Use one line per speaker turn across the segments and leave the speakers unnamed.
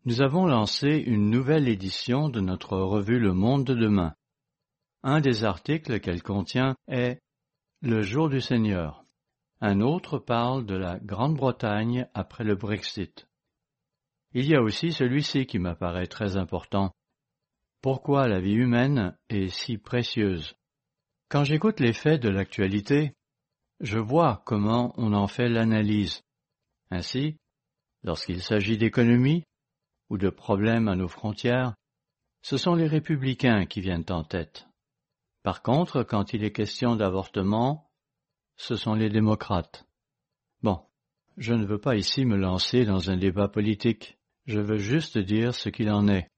Nous avons lancé une nouvelle édition de notre revue Le Monde de demain. Un des articles qu'elle contient est « Le jour du Seigneur ». Un autre parle de la Grande-Bretagne après le Brexit. Il y a aussi celui-ci qui m'apparaît très important. Pourquoi la vie humaine est si précieuse? Quand j'écoute les faits de l'actualité, je vois comment on en fait l'analyse. Ainsi, lorsqu'il s'agit d'économie ou de problèmes à nos frontières, ce sont les républicains qui viennent en tête. Par contre, quand il est question d'avortement, ce sont les démocrates. Bon, je ne veux pas ici me lancer dans un débat politique, je veux juste dire ce qu'il en est.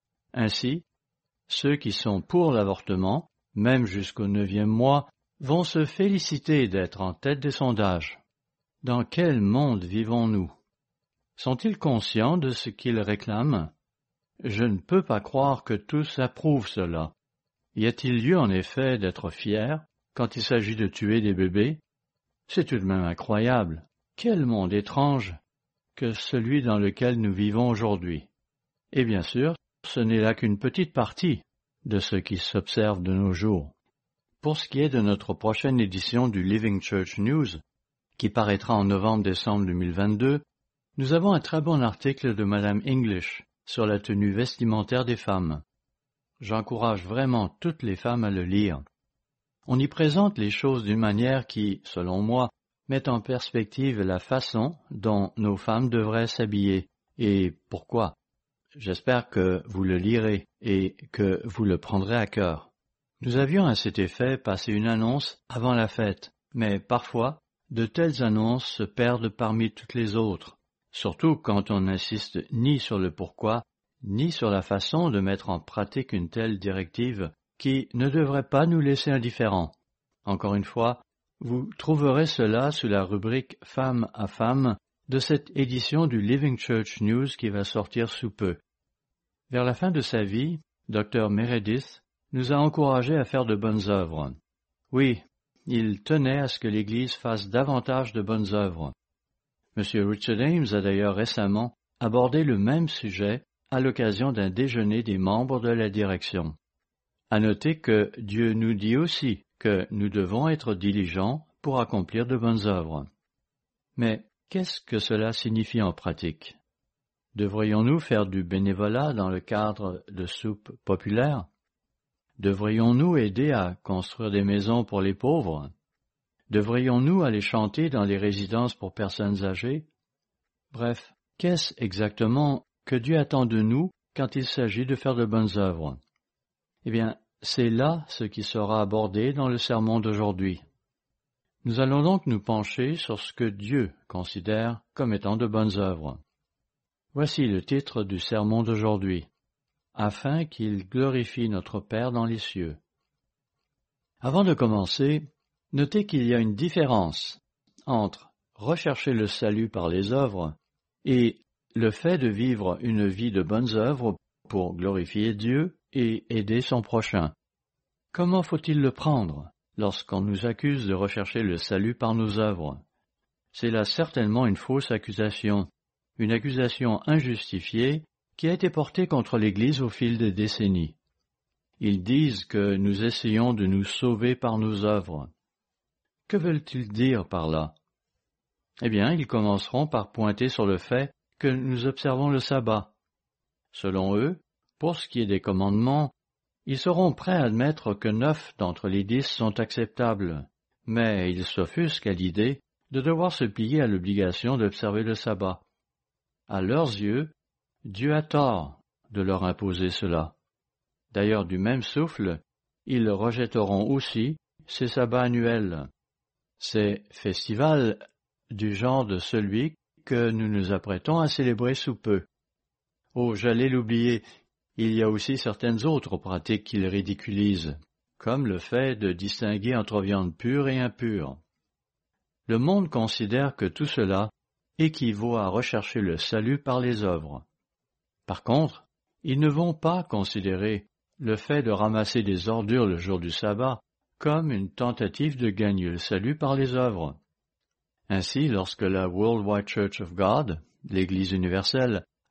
Ainsi, ceux qui sont pour l'avortement, même jusqu'au 9e mois, vont se féliciter d'être en tête des sondages. Dans quel monde vivons-nous? Sont-ils conscients de ce qu'ils réclament? Je ne peux pas croire que tous approuvent cela. Y a-t-il lieu en effet d'être fier quand il s'agit de tuer des bébés? C'est tout de même incroyable. Quel monde étrange que celui dans lequel nous vivons aujourd'hui. Et bien sûr, ce n'est là qu'une petite partie de ce qui s'observe de nos jours. Pour ce qui est de notre prochaine édition du Living Church News, qui paraîtra en novembre-décembre 2022, nous avons un très bon article de Madame English sur la tenue vestimentaire des femmes. J'encourage vraiment toutes les femmes à le lire. On y présente les choses d'une manière qui, selon moi, met en perspective la façon dont nos femmes devraient s'habiller et pourquoi. J'espère que vous le lirez et que vous le prendrez à cœur. Nous avions à cet effet passé une annonce avant la fête, mais parfois, de telles annonces se perdent parmi toutes les autres. Surtout quand on n'insiste ni sur le pourquoi, ni sur la façon de mettre en pratique une telle directive qui ne devrait pas nous laisser indifférents. Encore une fois, vous trouverez cela sous la rubrique Femme à femme de cette édition du Living Church News qui va sortir sous peu. Vers la fin de sa vie, Dr. Meredith nous a encouragés à faire de bonnes œuvres. Oui, il tenait à ce que l'Église fasse davantage de bonnes œuvres. M. Richard Ames a d'ailleurs récemment abordé le même sujet à l'occasion d'un déjeuner des membres de la direction. À noter que Dieu nous dit aussi que nous devons être diligents pour accomplir de bonnes œuvres. Mais qu'est-ce que cela signifie en pratique? Devrions-nous faire du bénévolat dans le cadre de soupes populaires? Devrions-nous aider à construire des maisons pour les pauvres? Devrions-nous aller chanter dans les résidences pour personnes âgées? Bref, qu'est-ce exactement que Dieu attend de nous quand il s'agit de faire de bonnes œuvres? Eh bien, c'est là ce qui sera abordé dans le sermon d'aujourd'hui. Nous allons donc nous pencher sur ce que Dieu considère comme étant de bonnes œuvres. Voici le titre du sermon d'aujourd'hui. Afin qu'il glorifie notre Père dans les cieux. Avant de commencer, notez qu'il y a une différence entre rechercher le salut par les œuvres et le fait de vivre une vie de bonnes œuvres pour glorifier Dieu et aider son prochain. Comment faut-il le prendre lorsqu'on nous accuse de rechercher le salut par nos œuvres? C'est là certainement une fausse accusation, une accusation injustifiée qui a été portée contre l'Église au fil des décennies. Ils disent que nous essayons de nous sauver par nos œuvres. Que veulent-ils dire par là? Eh bien, ils commenceront par pointer sur le fait que nous observons le sabbat. Selon eux, pour ce qui est des commandements, ils seront prêts à admettre que 9 d'entre les 10 sont acceptables, mais ils s'offusquent à l'idée de devoir se plier à l'obligation d'observer le sabbat. À leurs yeux, Dieu a tort de leur imposer cela. D'ailleurs, du même souffle, ils rejetteront aussi ces sabbats annuels, ces festivals du genre de celui que nous nous apprêtons à célébrer sous peu. Oh, j'allais l'oublier, il y a aussi certaines autres pratiques qu'ils ridiculisent, comme le fait de distinguer entre viande pure et impure. Le monde considère que tout cela équivaut à rechercher le salut par les œuvres. Par contre, ils ne vont pas considérer le fait de ramasser des ordures le jour du sabbat comme une tentative de gagner le salut par les œuvres. Ainsi, lorsque la Worldwide Church of God, l'Église universelle,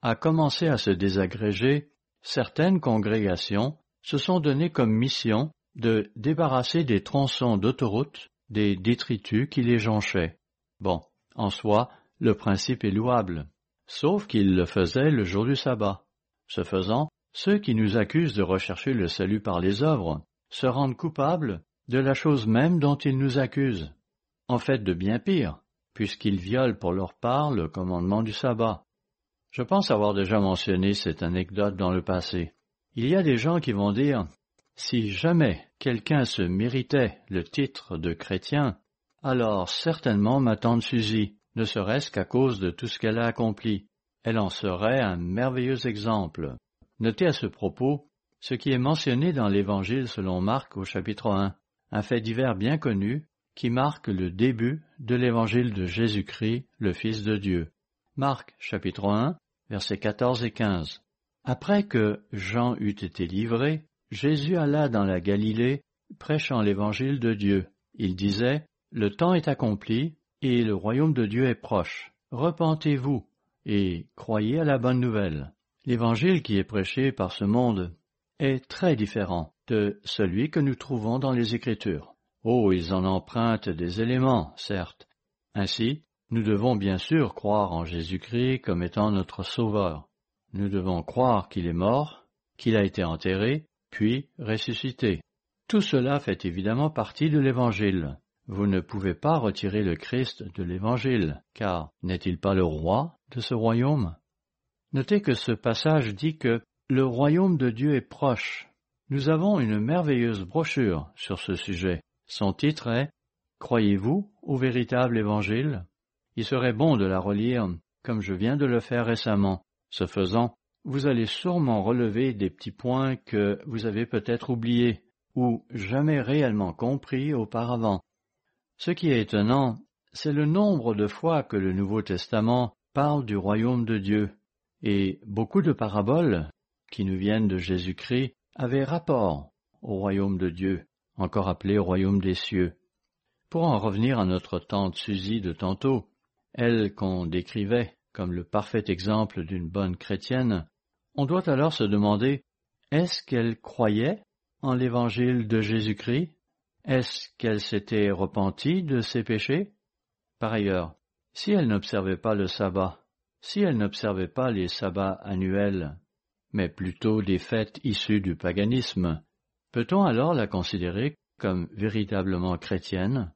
a commencé à se désagréger, certaines congrégations se sont données comme mission de débarrasser des tronçons d'autoroute des détritus qui les jonchaient. Bon, en soi, le principe est louable, sauf qu'ils le faisaient le jour du sabbat. Ce faisant, ceux qui nous accusent de rechercher le salut par les œuvres se rendent coupables de la chose même dont ils nous accusent. En fait, de bien pire, puisqu'ils violent pour leur part le commandement du sabbat. Je pense avoir déjà mentionné cette anecdote dans le passé. Il y a des gens qui vont dire « Si jamais quelqu'un se méritait le titre de chrétien, alors certainement ma tante Suzy, ne serait-ce qu'à cause de tout ce qu'elle a accompli. Elle en serait un merveilleux exemple. » Notez à ce propos ce qui est mentionné dans l'Évangile selon Marc au chapitre 1, un fait divers bien connu qui marque le début de l'Évangile de Jésus-Christ, le Fils de Dieu. Marc chapitre 1, versets 14 et 15. Après que Jean eut été livré, Jésus alla dans la Galilée, prêchant l'Évangile de Dieu. Il disait, « Le temps est accompli, et le royaume de Dieu est proche. Repentez-vous, et croyez à la bonne nouvelle. » L'Évangile qui est prêché par ce monde est très différent de celui que nous trouvons dans les Écritures. Oh, ils en empruntent des éléments, certes. Ainsi, nous devons bien sûr croire en Jésus-Christ comme étant notre Sauveur. Nous devons croire qu'il est mort, qu'il a été enterré, puis ressuscité. Tout cela fait évidemment partie de l'Évangile. Vous ne pouvez pas retirer le Christ de l'Évangile, car n'est-il pas le roi de ce royaume? Notez que ce passage dit que le royaume de Dieu est proche. Nous avons une merveilleuse brochure sur ce sujet. Son titre est « Croyez-vous au véritable Évangile ?» Il serait bon de la relire, comme je viens de le faire récemment. Ce faisant, vous allez sûrement relever des petits points que vous avez peut-être oubliés ou jamais réellement compris auparavant. Ce qui est étonnant, c'est le nombre de fois que le Nouveau Testament parle du royaume de Dieu, et beaucoup de paraboles qui nous viennent de Jésus-Christ avaient rapport au royaume de Dieu, encore appelé royaume des cieux. Pour en revenir à notre tante Suzy de tantôt, elle qu'on décrivait comme le parfait exemple d'une bonne chrétienne, on doit alors se demander, est-ce qu'elle croyait en l'évangile de Jésus-Christ? Est-ce qu'elle s'était repentie de ses péchés? Par ailleurs, si elle n'observait pas le sabbat, si elle n'observait pas les sabbats annuels, mais plutôt des fêtes issues du paganisme, peut-on alors la considérer comme véritablement chrétienne?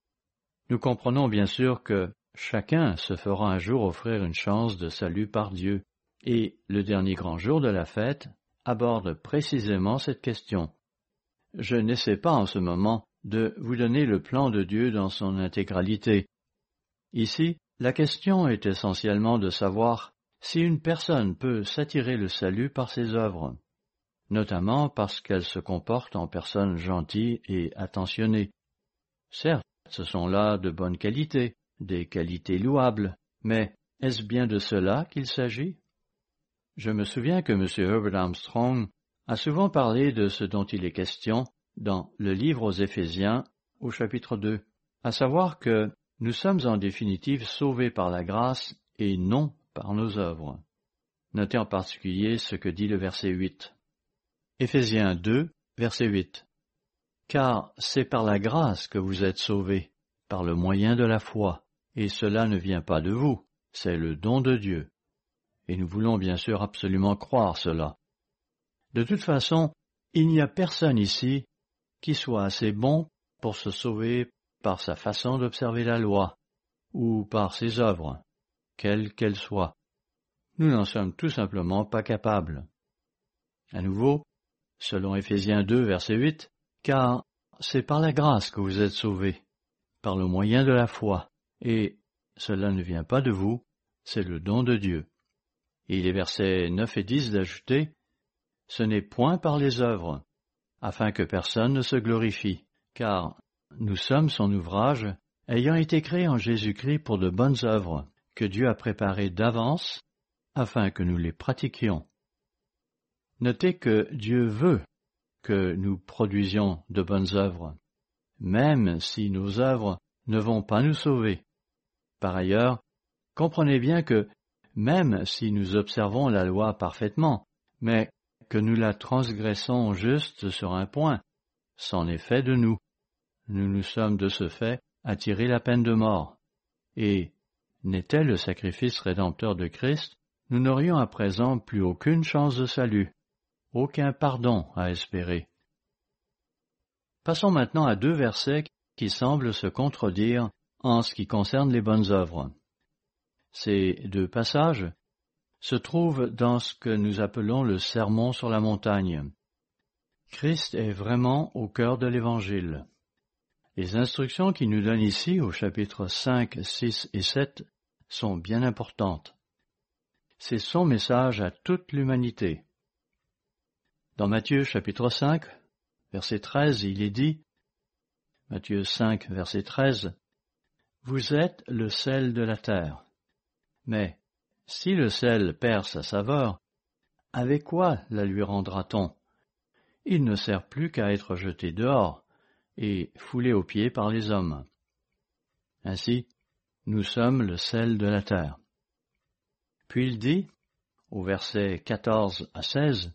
Nous comprenons bien sûr que chacun se fera un jour offrir une chance de salut par Dieu, et le dernier grand jour de la fête aborde précisément cette question. Je n'essaie pas en ce moment de vous donner le plan de Dieu dans son intégralité. Ici, la question est essentiellement de savoir si une personne peut s'attirer le salut par ses œuvres, notamment parce qu'elle se comporte en personne gentille et attentionnée. Certes, ce sont là de bonnes qualités, des qualités louables, mais est-ce bien de cela qu'il s'agit? Je me souviens que M. Herbert Armstrong a souvent parlé de ce dont il est question dans le livre aux Éphésiens au chapitre 2, à savoir que nous sommes en définitive sauvés par la grâce et non par nos œuvres. Notez en particulier ce que dit le verset 8. Éphésiens 2, verset 8. « Car c'est par la grâce que vous êtes sauvés, par le moyen de la foi, et cela ne vient pas de vous, c'est le don de Dieu. » Et nous voulons bien sûr absolument croire cela. De toute façon, il n'y a personne ici qui soit assez bon pour se sauver par sa façon d'observer la loi, ou par ses œuvres, quelles qu'elles soient. Nous n'en sommes tout simplement pas capables. À nouveau, selon Éphésiens 2, verset 8, « Car c'est par la grâce que vous êtes sauvés, par le moyen de la foi, et cela ne vient pas de vous, c'est le don de Dieu. » Et les versets 9 et 10 d'ajouter, « Ce n'est point par les œuvres, afin que personne ne se glorifie, car nous sommes son ouvrage, ayant été créés en Jésus-Christ pour de bonnes œuvres, que Dieu a préparées d'avance, afin que nous les pratiquions. » Notez que Dieu veut que nous produisions de bonnes œuvres, même si nos œuvres ne vont pas nous sauver. Par ailleurs, comprenez bien que même si nous observons la loi parfaitement, mais que nous la transgressons juste sur un point, c'en est fait de nous. Nous nous sommes de ce fait attirés la peine de mort. Et n'était le sacrifice rédempteur de Christ, nous n'aurions à présent plus aucune chance de salut, aucun pardon à espérer. Passons maintenant à 2 versets qui semblent se contredire en ce qui concerne les bonnes œuvres. Ces 2 passages se trouvent dans ce que nous appelons le Sermon sur la montagne. Christ est vraiment au cœur de l'Évangile. Les instructions qu'il nous donne ici au chapitre 5, 6 et 7 sont bien importantes. C'est son message à toute l'humanité. Dans Matthieu chapitre 5, verset 13, il est dit, Matthieu 5, verset 13, « Vous êtes le sel de la terre. Mais si le sel perd sa saveur, avec quoi la lui rendra-t-on? Il ne sert plus qu'à être jeté dehors et foulé aux pieds par les hommes. Ainsi, nous sommes le sel de la terre. » Puis il dit, au verset 14 à 16,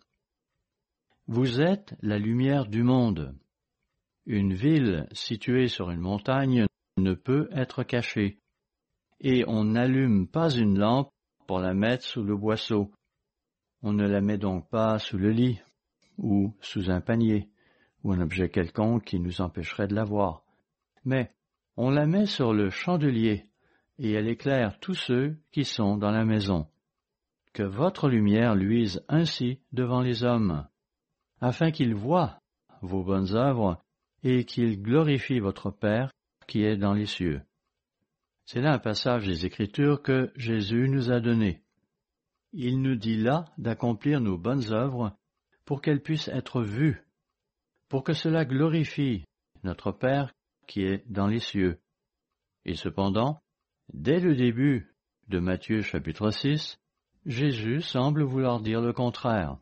« Vous êtes la lumière du monde. Une ville située sur une montagne ne peut être cachée, et on n'allume pas une lampe pour la mettre sous le boisseau. On ne la met donc pas sous le lit, ou sous un panier, ou un objet quelconque qui nous empêcherait de la voir. Mais on la met sur le chandelier, et elle éclaire tous ceux qui sont dans la maison. Que votre lumière luise ainsi devant les hommes, afin qu'ils voient vos bonnes œuvres et qu'ils glorifient votre Père qui est dans les cieux. » C'est là un passage des Écritures que Jésus nous a donné. Il nous dit là d'accomplir nos bonnes œuvres pour qu'elles puissent être vues, pour que cela glorifie notre Père qui est dans les cieux. Et cependant, dès le début de Matthieu chapitre 6, Jésus semble vouloir dire le contraire.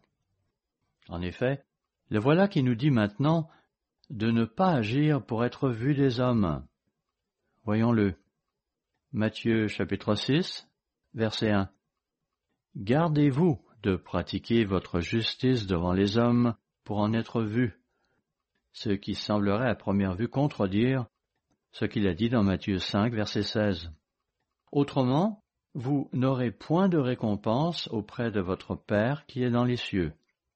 En effet, le voilà qui nous dit maintenant de ne pas agir pour être vu des hommes. Voyons-le. Matthieu chapitre 6, verset 1. « Gardez-vous de pratiquer votre justice devant les hommes pour en être vus. » Ce qui semblerait à première vue contredire ce qu'il a dit dans Matthieu 5, verset 16. Autrement, vous n'aurez point de récompense auprès de votre Père qui est dans les cieux.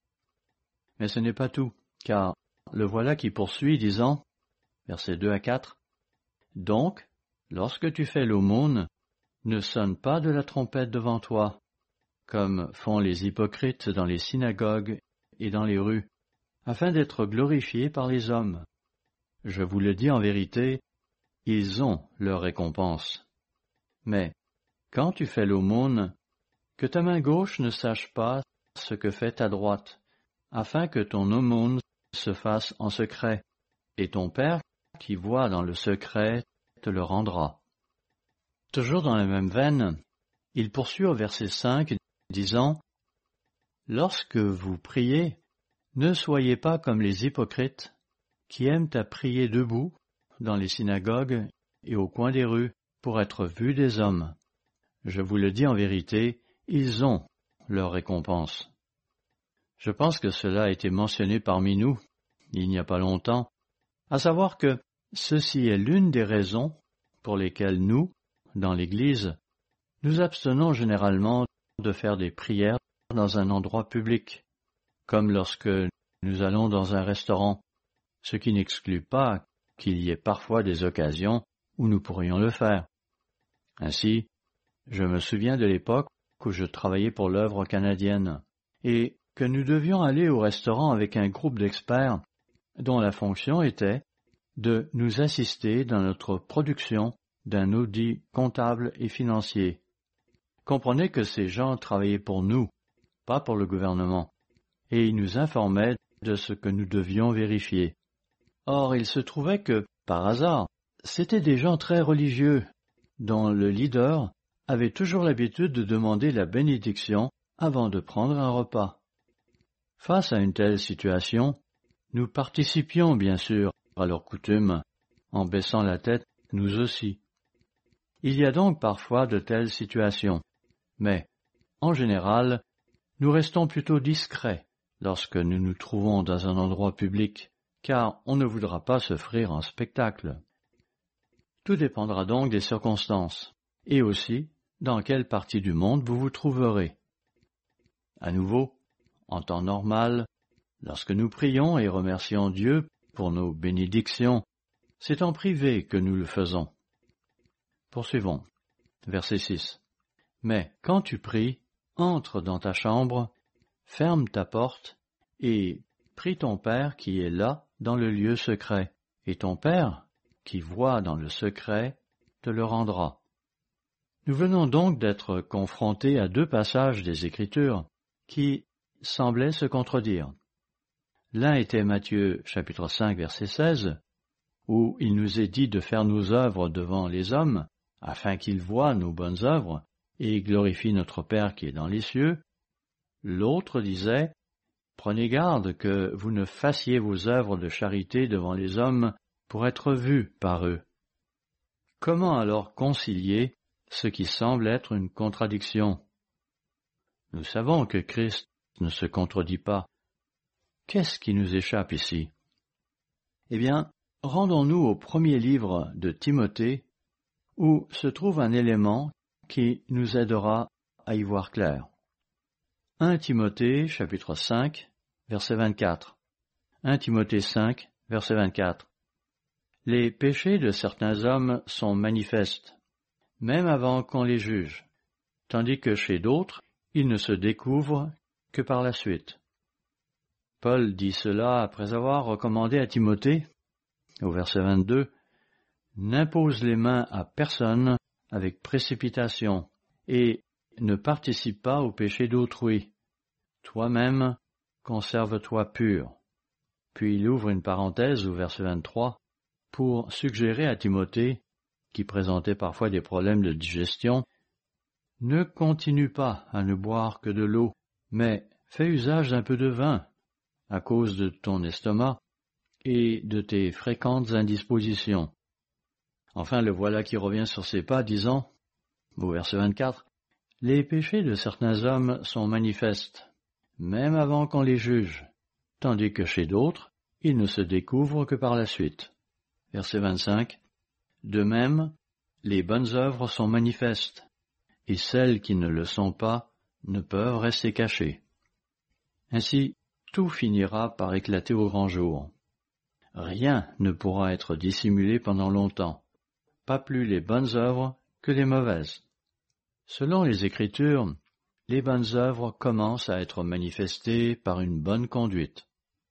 Mais ce n'est pas tout, car le voilà qui poursuit disant, versets 2 à 4, « Donc, lorsque tu fais l'aumône, ne sonne pas de la trompette devant toi, comme font les hypocrites dans les synagogues et dans les rues, afin d'être glorifiés par les hommes. Je vous le dis en vérité, ils ont leur récompense. Mais, quand tu fais l'aumône, que ta main gauche ne sache pas ce que fait ta droite, afin que ton aumône se fasse en secret, et ton Père qui voit dans le secret te le rendra. » Toujours dans la même veine, il poursuit au verset 5, disant, « Lorsque vous priez, ne soyez pas comme les hypocrites, qui aiment à prier debout dans les synagogues et au coin des rues pour être vus des hommes. Je vous le dis en vérité, ils ont leur récompense. » Je pense que cela a été mentionné parmi nous, il n'y a pas longtemps, à savoir que ceci est l'une des raisons pour lesquelles nous, dans l'Église, nous abstenons généralement de faire des prières dans un endroit public, comme lorsque nous allons dans un restaurant, ce qui n'exclut pas qu'il y ait parfois des occasions où nous pourrions le faire. Ainsi, je me souviens de l'époque où je travaillais pour l'œuvre canadienne, et que nous devions aller au restaurant avec un groupe d'experts dont la fonction était de nous assister dans notre production d'un audit comptable et financier. Comprenez que ces gens travaillaient pour nous, pas pour le gouvernement, et ils nous informaient de ce que nous devions vérifier. Or, il se trouvait que, par hasard, c'étaient des gens très religieux, dont le leader avait toujours l'habitude de demander la bénédiction avant de prendre un repas. Face à une telle situation, nous participions bien sûr à leur coutume, en baissant la tête nous aussi. Il y a donc parfois de telles situations, mais en général, nous restons plutôt discrets lorsque nous nous trouvons dans un endroit public, car on ne voudra pas s'offrir un spectacle. Tout dépendra donc des circonstances, et aussi dans quelle partie du monde vous vous trouverez. À nouveau, en temps normal, lorsque nous prions et remercions Dieu pour nos bénédictions, c'est en privé que nous le faisons. Poursuivons. Verset 6. Mais quand tu pries, entre dans ta chambre, ferme ta porte, et prie ton Père qui est là dans le lieu secret, et ton Père, qui voit dans le secret, te le rendra. Nous venons donc d'être confrontés à deux passages des Écritures qui semblaient se contredire. L'un était Matthieu chapitre 5 verset 16, où il nous est dit de faire nos œuvres devant les hommes, afin qu'ils voient nos bonnes œuvres et glorifient notre Père qui est dans les cieux. L'autre disait, « Prenez garde que vous ne fassiez vos œuvres de charité devant les hommes pour être vus par eux. » Comment alors concilier ce qui semble être une contradiction? Nous savons que Christ ne se contredit pas. Qu'est-ce qui nous échappe ici? Eh bien, rendons-nous au premier livre de Timothée, où se trouve un élément qui nous aidera à y voir clair. 1 Timothée, chapitre 5, verset 24. 1 Timothée 5, verset 24. Les péchés de certains hommes sont manifestes, même avant qu'on les juge, tandis que chez d'autres, ils ne se découvrent que par la suite. Paul dit cela après avoir recommandé à Timothée, au verset 22, « N'impose les mains à personne avec précipitation, et ne participe pas au péché d'autrui. Toi-même, conserve-toi pur. » Puis il ouvre une parenthèse au verset 23 pour suggérer à Timothée, qui présentait parfois des problèmes de digestion, « Ne continue pas à ne boire que de l'eau, mais fais usage d'un peu de vin, à cause de ton estomac et de tes fréquentes indispositions. » Enfin, le voilà qui revient sur ses pas, disant, au verset 24, « Les péchés de certains hommes sont manifestes, même avant qu'on les juge, tandis que chez d'autres, ils ne se découvrent que par la suite. » Verset 25, « De même, les bonnes œuvres sont manifestes, et celles qui ne le sont pas ne peuvent rester cachées. Ainsi, tout finira par éclater au grand jour. Rien ne pourra être dissimulé pendant longtemps, pas plus les bonnes œuvres que les mauvaises. Selon les Écritures, les bonnes œuvres commencent à être manifestées par une bonne conduite.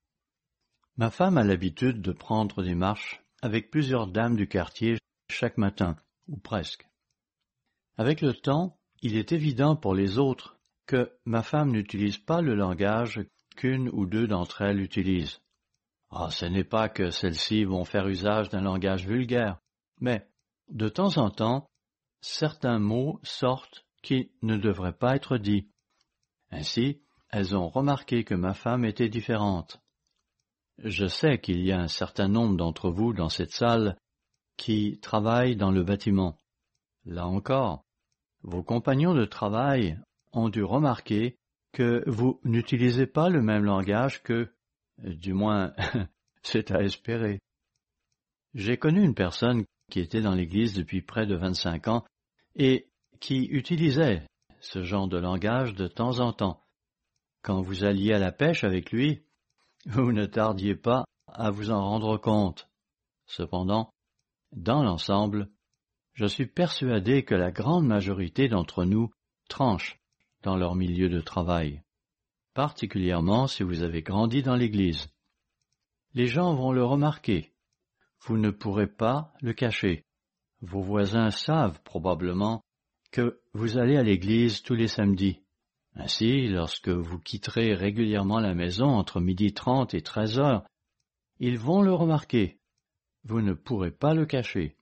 Ma femme a l'habitude de prendre des marches avec plusieurs dames du quartier chaque matin, ou presque. Avec le temps, il est évident pour les autres que ma femme n'utilise pas le langage qu'une ou deux d'entre elles utilisent. Ce n'est pas que celles-ci vont faire usage d'un langage vulgaire, mais, de temps en temps, certains mots sortent qui ne devraient pas être dits. Ainsi, elles ont remarqué que ma femme était différente. Je sais qu'il y a un certain nombre d'entre vous dans cette salle qui travaillent dans le bâtiment. Là encore, vos compagnons de travail ont dû remarquer que vous n'utilisez pas le même langage que, du moins, c'est à espérer. J'ai connu une personne qui était dans l'Église depuis près de 25 ans et qui utilisait ce genre de langage de temps en temps. Quand vous alliez à la pêche avec lui, vous ne tardiez pas à vous en rendre compte. Cependant, dans l'ensemble, je suis persuadé que la grande majorité d'entre nous tranchent dans leur milieu de travail, particulièrement si vous avez grandi dans l'Église. Les gens vont le remarquer. Vous ne pourrez pas le cacher. Vos voisins savent probablement que vous allez à l'église tous les samedis. Ainsi, lorsque vous quitterez régulièrement la maison entre 12h30 et 13h, ils vont le remarquer. Vous ne pourrez pas le cacher.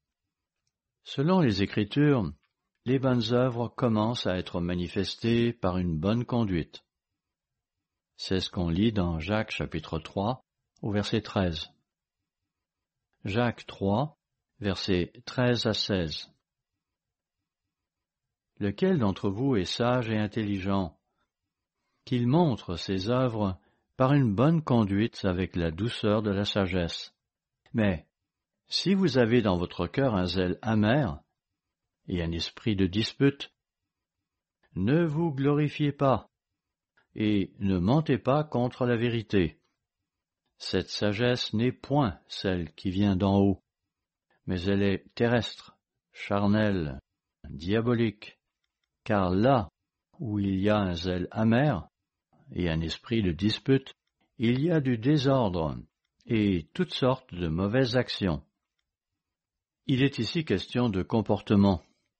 Selon les Écritures, les bonnes œuvres commencent à être manifestées par une bonne conduite. C'est ce qu'on lit dans Jacques chapitre 3, au verset 13. Jacques 3, versets 13 à 16. lequel d'entre vous est sage et intelligent? Qu'il montre ses œuvres par une bonne conduite avec la douceur de la sagesse. Mais si vous avez dans votre cœur un zèle amer et un esprit de dispute, ne vous glorifiez pas et ne mentez pas contre la vérité. Cette sagesse n'est point celle qui vient d'en haut, mais elle est terrestre, charnelle, diabolique, car là où il y a un zèle amer et un esprit de dispute, il y a du désordre et toutes sortes de mauvaises actions. Il est ici question de comportement,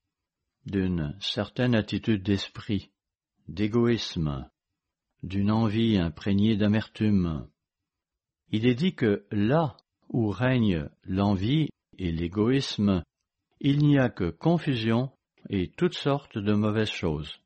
d'une certaine attitude d'esprit, d'égoïsme, d'une envie imprégnée d'amertume. Il est dit que là où règne l'envie et l'égoïsme, il n'y a que confusion et toutes sortes de mauvaises choses.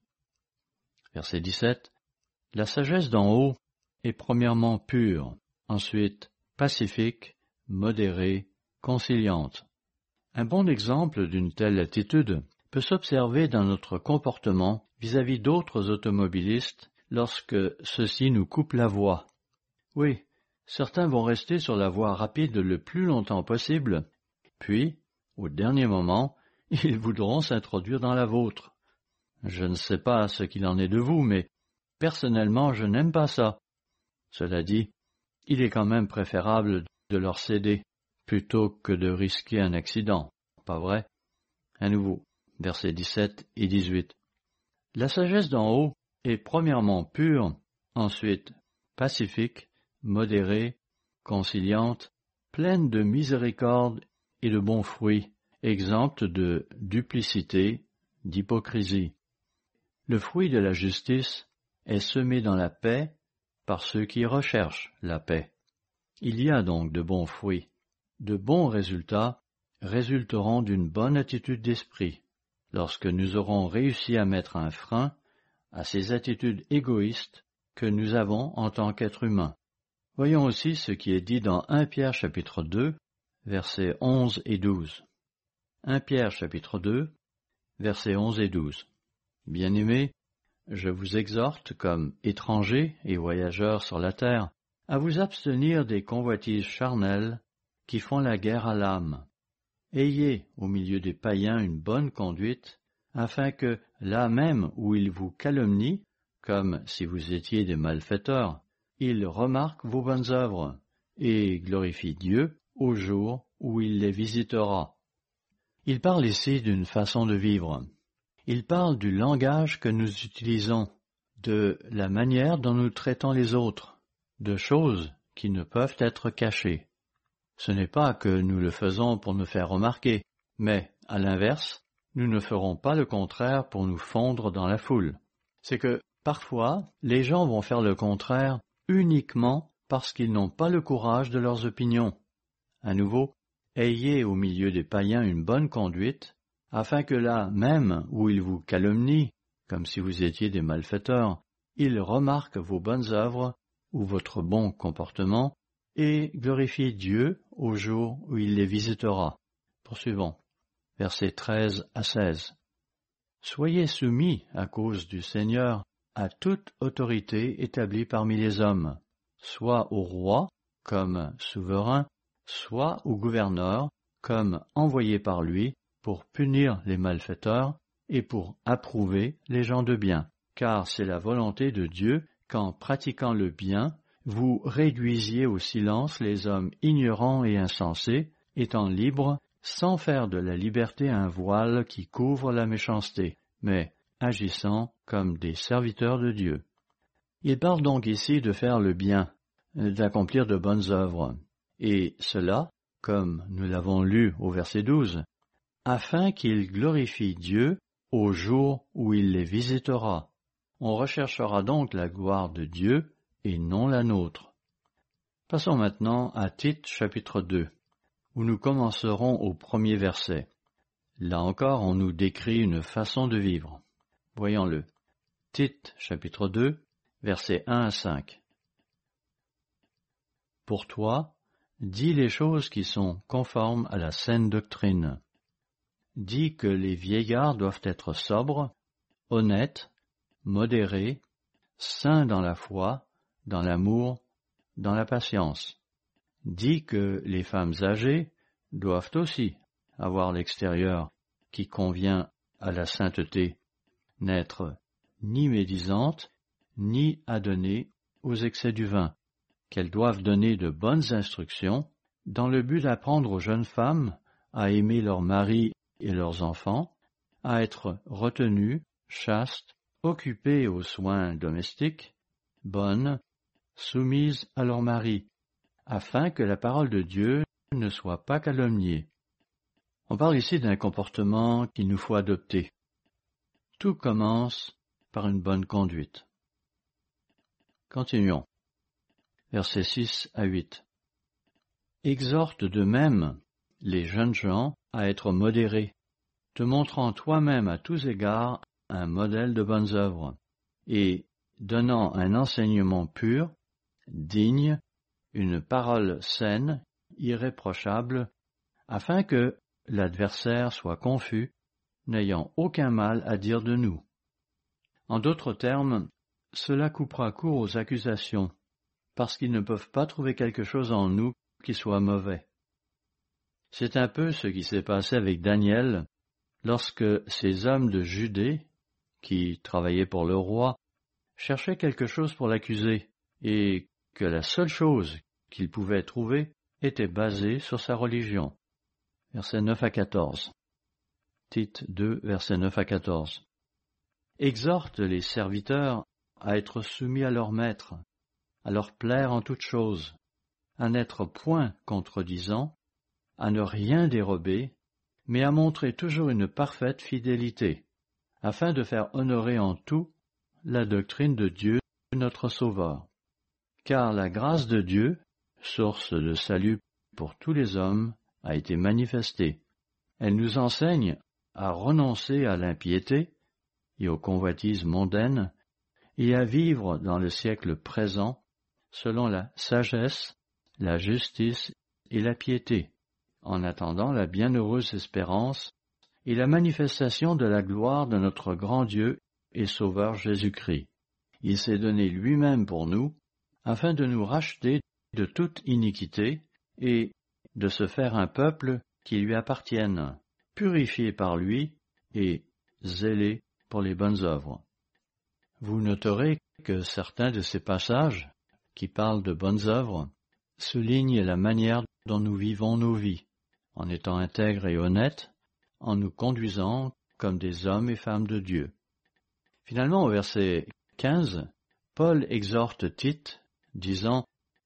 Verset 17. La sagesse d'en haut est premièrement pure, ensuite pacifique, modérée, conciliante. Un bon exemple d'une telle attitude peut s'observer dans notre comportement vis-à-vis d'autres automobilistes lorsque ceux-ci nous coupent la voie. Oui, certains vont rester sur la voie rapide le plus longtemps possible, puis, au dernier moment, ils voudront s'introduire dans la vôtre. Je ne sais pas ce qu'il en est de vous, mais personnellement, je n'aime pas ça. Cela dit, il est quand même préférable de leur céder plutôt que de risquer un accident, pas vrai? À nouveau, versets 17 et 18. La sagesse d'en haut est premièrement pure, ensuite pacifique, modérée, conciliante, pleine de miséricorde et de bons fruits, exempte de duplicité, d'hypocrisie. Le fruit de la justice est semé dans la paix par ceux qui recherchent la paix. Il y a donc de bons fruits. De bons résultats résulteront d'une bonne attitude d'esprit, lorsque nous aurons réussi à mettre un frein à ces attitudes égoïstes que nous avons en tant qu'êtres humains. Voyons aussi ce qui est dit dans 1 Pierre chapitre 2, versets 11 et 12. 1 Pierre chapitre 2, versets 11 et 12. Bien-aimés, je vous exhorte, comme étrangers et voyageurs sur la terre, à vous abstenir des convoitises charnelles qui font la guerre à l'âme. Ayez au milieu des païens une bonne conduite, afin que, là même où ils vous calomnient, comme si vous étiez des malfaiteurs, ils remarquent vos bonnes œuvres et glorifient Dieu au jour où il les visitera. Il parle ici d'une façon de vivre. Il parle du langage que nous utilisons, de la manière dont nous traitons les autres, de choses qui ne peuvent être cachées. Ce n'est pas que nous le faisons pour nous faire remarquer, mais, à l'inverse, nous ne ferons pas le contraire pour nous fondre dans la foule. C'est que, parfois, les gens vont faire le contraire uniquement parce qu'ils n'ont pas le courage de leurs opinions. À nouveau, ayez au milieu des païens une bonne conduite, afin que là même où ils vous calomnient, comme si vous étiez des malfaiteurs, ils remarquent vos bonnes œuvres ou votre bon comportement, et glorifient Dieu au jour où il les visitera. Poursuivons. Versets 13 à 16. Soyez soumis à cause du Seigneur à toute autorité établie parmi les hommes, soit au roi comme souverain, soit au gouverneur comme envoyé par lui pour punir les malfaiteurs et pour approuver les gens de bien. Car c'est la volonté de Dieu qu'en pratiquant le bien, vous réduisiez au silence les hommes ignorants et insensés, étant libres, sans faire de la liberté un voile qui couvre la méchanceté, mais agissant comme des serviteurs de Dieu. Il parle donc ici de faire le bien, d'accomplir de bonnes œuvres, et cela, comme nous l'avons lu au verset 12, afin qu'il glorifie Dieu au jour où il les visitera. On recherchera donc la gloire de Dieu et non la nôtre. Passons maintenant à Tite chapitre 2, où nous commencerons au premier verset. Là encore, on nous décrit une façon de vivre. Voyons-le. Tite chapitre 2, versets 1 à 5. Pour toi, dis les choses qui sont conformes à la saine doctrine. Dis que les vieillards doivent être sobres, honnête, modéré, saint dans la foi, dans l'amour, dans la patience. Dit que les femmes âgées doivent aussi avoir l'extérieur qui convient à la sainteté, n'être ni médisantes, ni adonnées aux excès du vin, qu'elles doivent donner de bonnes instructions dans le but d'apprendre aux jeunes femmes à aimer leurs maris et leurs enfants, à être retenues, chastes, occupées aux soins domestiques, bonnes, soumises à leur mari, afin que la parole de Dieu ne soit pas calomniée. On parle ici d'un comportement qu'il nous faut adopter. Tout commence par une bonne conduite. Continuons. Versets 6 à 8. Exhorte de même les jeunes gens à être modérés, te montrant toi-même à tous égards un modèle de bonnes œuvres, et donnant un enseignement pur, digne, une parole saine, irréprochable, afin que l'adversaire soit confus, n'ayant aucun mal à dire de nous. En d'autres termes, cela coupera court aux accusations, parce qu'ils ne peuvent pas trouver quelque chose en nous qui soit mauvais. C'est un peu ce qui s'est passé avec Daniel, lorsque ces hommes de Judée, qui travaillaient pour le roi, cherchaient quelque chose pour l'accuser, et que la seule chose qu'ils pouvaient trouver était basée sur sa religion. Versets 9 à 14. Tite 2, versets 9 à 14. Exhorte les serviteurs à être soumis à leur maître, à leur plaire en toutes choses, à n'être point contredisants, à ne rien dérober, mais à montrer toujours une parfaite fidélité, afin de faire honorer en tout la doctrine de Dieu, notre Sauveur. Car la grâce de Dieu, source de salut pour tous les hommes, a été manifestée. Elle nous enseigne à renoncer à l'impiété et aux convoitises mondaines, et à vivre dans le siècle présent selon la sagesse, la justice et la piété, en attendant la bienheureuse espérance et la manifestation de la gloire de notre grand Dieu et Sauveur Jésus-Christ. Il s'est donné lui-même pour nous, afin de nous racheter de toute iniquité et de se faire un peuple qui lui appartienne, purifié par lui et zélé pour les bonnes œuvres. Vous noterez que certains de ces passages, qui parlent de bonnes œuvres, soulignent la manière dont nous vivons nos vies, en étant intègres et honnêtes, en nous conduisant comme des hommes et femmes de Dieu. Finalement, au verset 15, Paul exhorte Tite, disant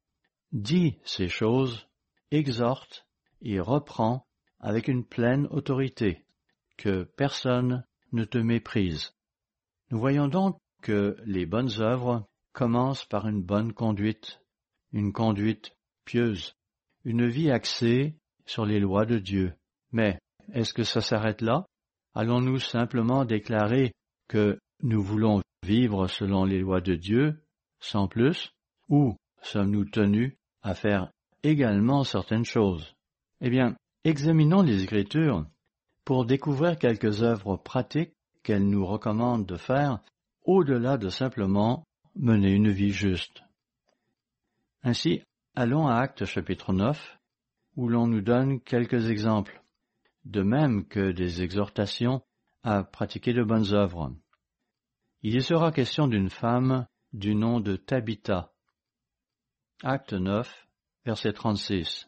« Dis ces choses, exhorte et reprends avec une pleine autorité, que personne ne te méprise. » Nous voyons donc que les bonnes œuvres commencent par une bonne conduite, une conduite pieuse, une vie axée sur les lois de Dieu. Mais est-ce que ça s'arrête là? Allons-nous simplement déclarer que nous voulons vivre selon les lois de Dieu, sans plus, ou sommes-nous tenus à faire également certaines choses? Eh bien, examinons les Écritures pour découvrir quelques œuvres pratiques qu'elles nous recommandent de faire, au-delà de simplement mener une vie juste. Ainsi, allons à Actes chapitre 9, où l'on nous donne quelques exemples, de même que des exhortations à pratiquer de bonnes œuvres. Il y sera question d'une femme du nom de Tabitha. Acte 9, verset 36.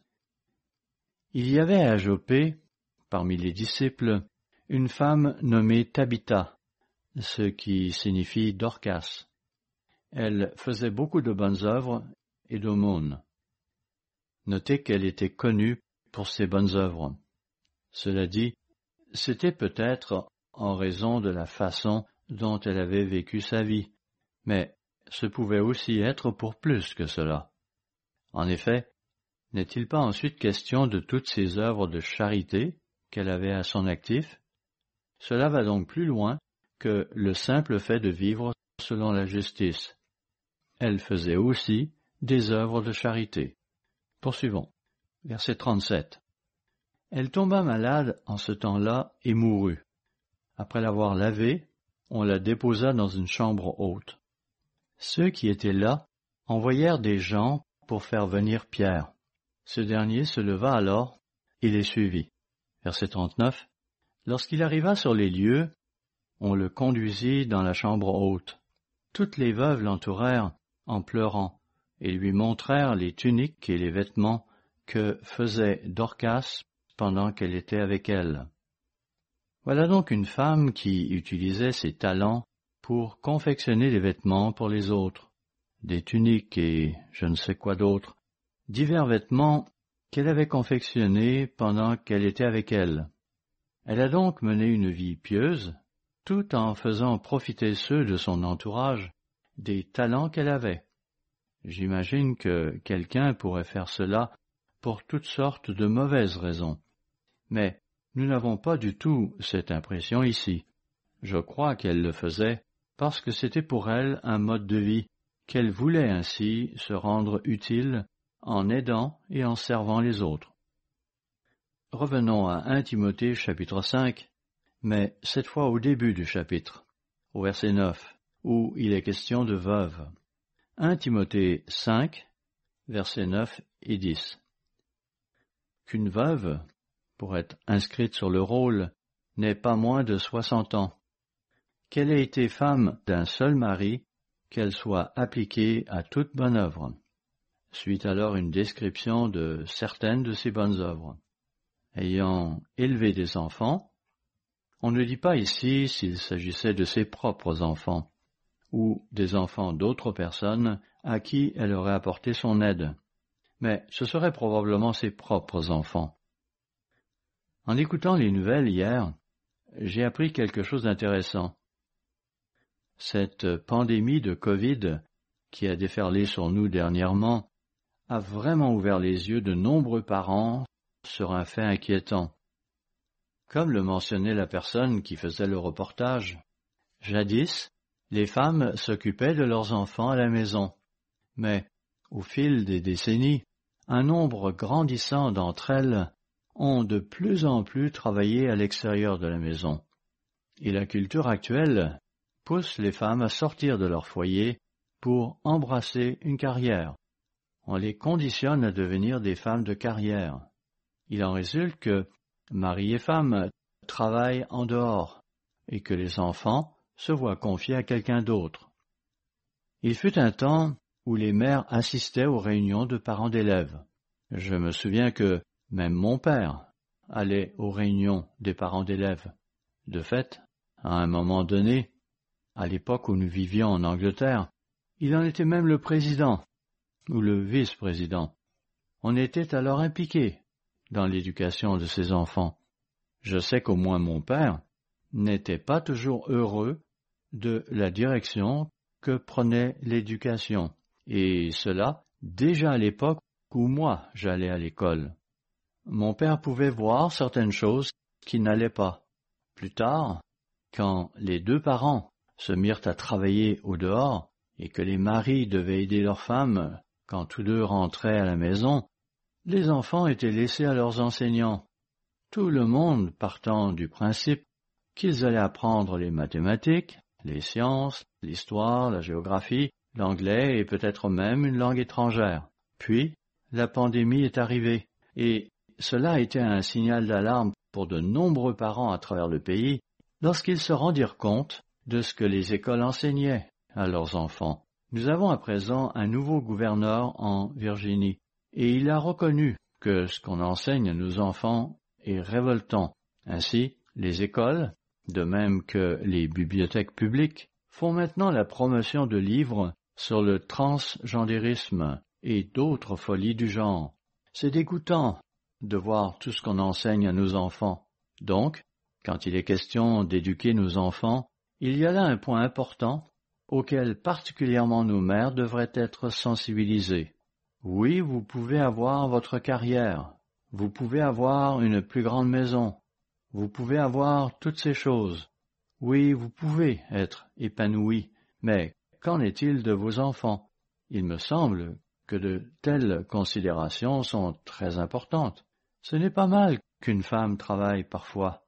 Il y avait à Joppé, parmi les disciples, une femme nommée Tabitha, ce qui signifie Dorcas. Elle faisait beaucoup de bonnes œuvres et d'aumônes. Notez qu'elle était connue pour ses bonnes œuvres. Cela dit, c'était peut-être en raison de la façon dont elle avait vécu sa vie, mais ce pouvait aussi être pour plus que cela. En effet, n'est-il pas ensuite question de toutes ces œuvres de charité qu'elle avait à son actif? Cela va donc plus loin que le simple fait de vivre selon la justice. Elle faisait aussi des œuvres de charité. Poursuivons. Verset 37. Elle tomba malade en ce temps-là et mourut. Après l'avoir lavée, on la déposa dans une chambre haute. Ceux qui étaient là envoyèrent des gens pour faire venir Pierre. Ce dernier se leva alors et les suivit. Verset 39. Lorsqu'il arriva sur les lieux, on le conduisit dans la chambre haute. Toutes les veuves l'entourèrent en pleurant et lui montrèrent les tuniques et les vêtements que faisait Dorcas pendant qu'elle était avec elle. Voilà donc une femme qui utilisait ses talents pour confectionner des vêtements pour les autres, des tuniques et je ne sais quoi d'autre, divers vêtements qu'elle avait confectionnés pendant qu'elle était avec elle. Elle a donc mené une vie pieuse, tout en faisant profiter ceux de son entourage des talents qu'elle avait. J'imagine que quelqu'un pourrait faire cela pour toutes sortes de mauvaises raisons. Mais nous n'avons pas du tout cette impression ici. Je crois qu'elle le faisait parce que c'était pour elle un mode de vie, qu'elle voulait ainsi se rendre utile en aidant et en servant les autres. Revenons à 1 Timothée chapitre 5, mais cette fois au début du chapitre, au verset 9, où il est question de veuves. 1 Timothée 5, versets 9 et 10. Qu'une veuve, pour être inscrite sur le rôle, n'ait pas moins de 60 ans, qu'elle ait été femme d'un seul mari, qu'elle soit appliquée à toute bonne œuvre. Suit alors une description de certaines de ces bonnes œuvres. Ayant élevé des enfants, on ne dit pas ici s'il s'agissait de ses propres enfants, ou des enfants d'autres personnes à qui elle aurait apporté son aide, mais ce seraient probablement ses propres enfants. En écoutant les nouvelles hier, j'ai appris quelque chose d'intéressant. Cette pandémie de Covid qui a déferlé sur nous dernièrement a vraiment ouvert les yeux de nombreux parents sur un fait inquiétant. Comme le mentionnait la personne qui faisait le reportage, jadis, les femmes s'occupaient de leurs enfants à la maison, mais au fil des décennies, un nombre grandissant d'entre elles ont de plus en plus travaillé à l'extérieur de la maison. Et la culture actuelle pousse les femmes à sortir de leur foyer pour embrasser une carrière. On les conditionne à devenir des femmes de carrière. Il en résulte que mari et femme travaillent en dehors et que les enfants se voient confiés à quelqu'un d'autre. Il fut un temps où les mères assistaient aux réunions de parents d'élèves. Je me souviens que même mon père allait aux réunions des parents d'élèves. De fait, à un moment donné, à l'époque où nous vivions en Angleterre, il en était même le président ou le vice-président. On était alors impliqués dans l'éducation de ses enfants. Je sais qu'au moins mon père n'était pas toujours heureux de la direction que prenait l'éducation, et cela déjà à l'époque où moi j'allais à l'école. Mon père pouvait voir certaines choses qui n'allaient pas. Plus tard, quand les deux parents se mirent à travailler au dehors et que les maris devaient aider leurs femmes quand tous deux rentraient à la maison, les enfants étaient laissés à leurs enseignants, tout le monde partant du principe qu'ils allaient apprendre les mathématiques, les sciences, l'histoire, la géographie, l'anglais et peut-être même une langue étrangère. Puis, la pandémie est arrivée, et cela a été un signal d'alarme pour de nombreux parents à travers le pays lorsqu'ils se rendirent compte de ce que les écoles enseignaient à leurs enfants. Nous avons à présent un nouveau gouverneur en Virginie, et il a reconnu que ce qu'on enseigne à nos enfants est révoltant. Ainsi, les écoles, de même que les bibliothèques publiques, font maintenant la promotion de livres sur le transgendérisme et d'autres folies du genre. C'est dégoûtant de voir tout ce qu'on enseigne à nos enfants. Donc, quand il est question d'éduquer nos enfants, il y a là un point important auquel particulièrement nos mères devraient être sensibilisées. Oui, vous pouvez avoir votre carrière, vous pouvez avoir une plus grande maison, vous pouvez avoir toutes ces choses. Oui, vous pouvez être épanoui, mais qu'en est-il de vos enfants? Il me semble que de telles considérations sont très importantes. Ce n'est pas mal qu'une femme travaille parfois.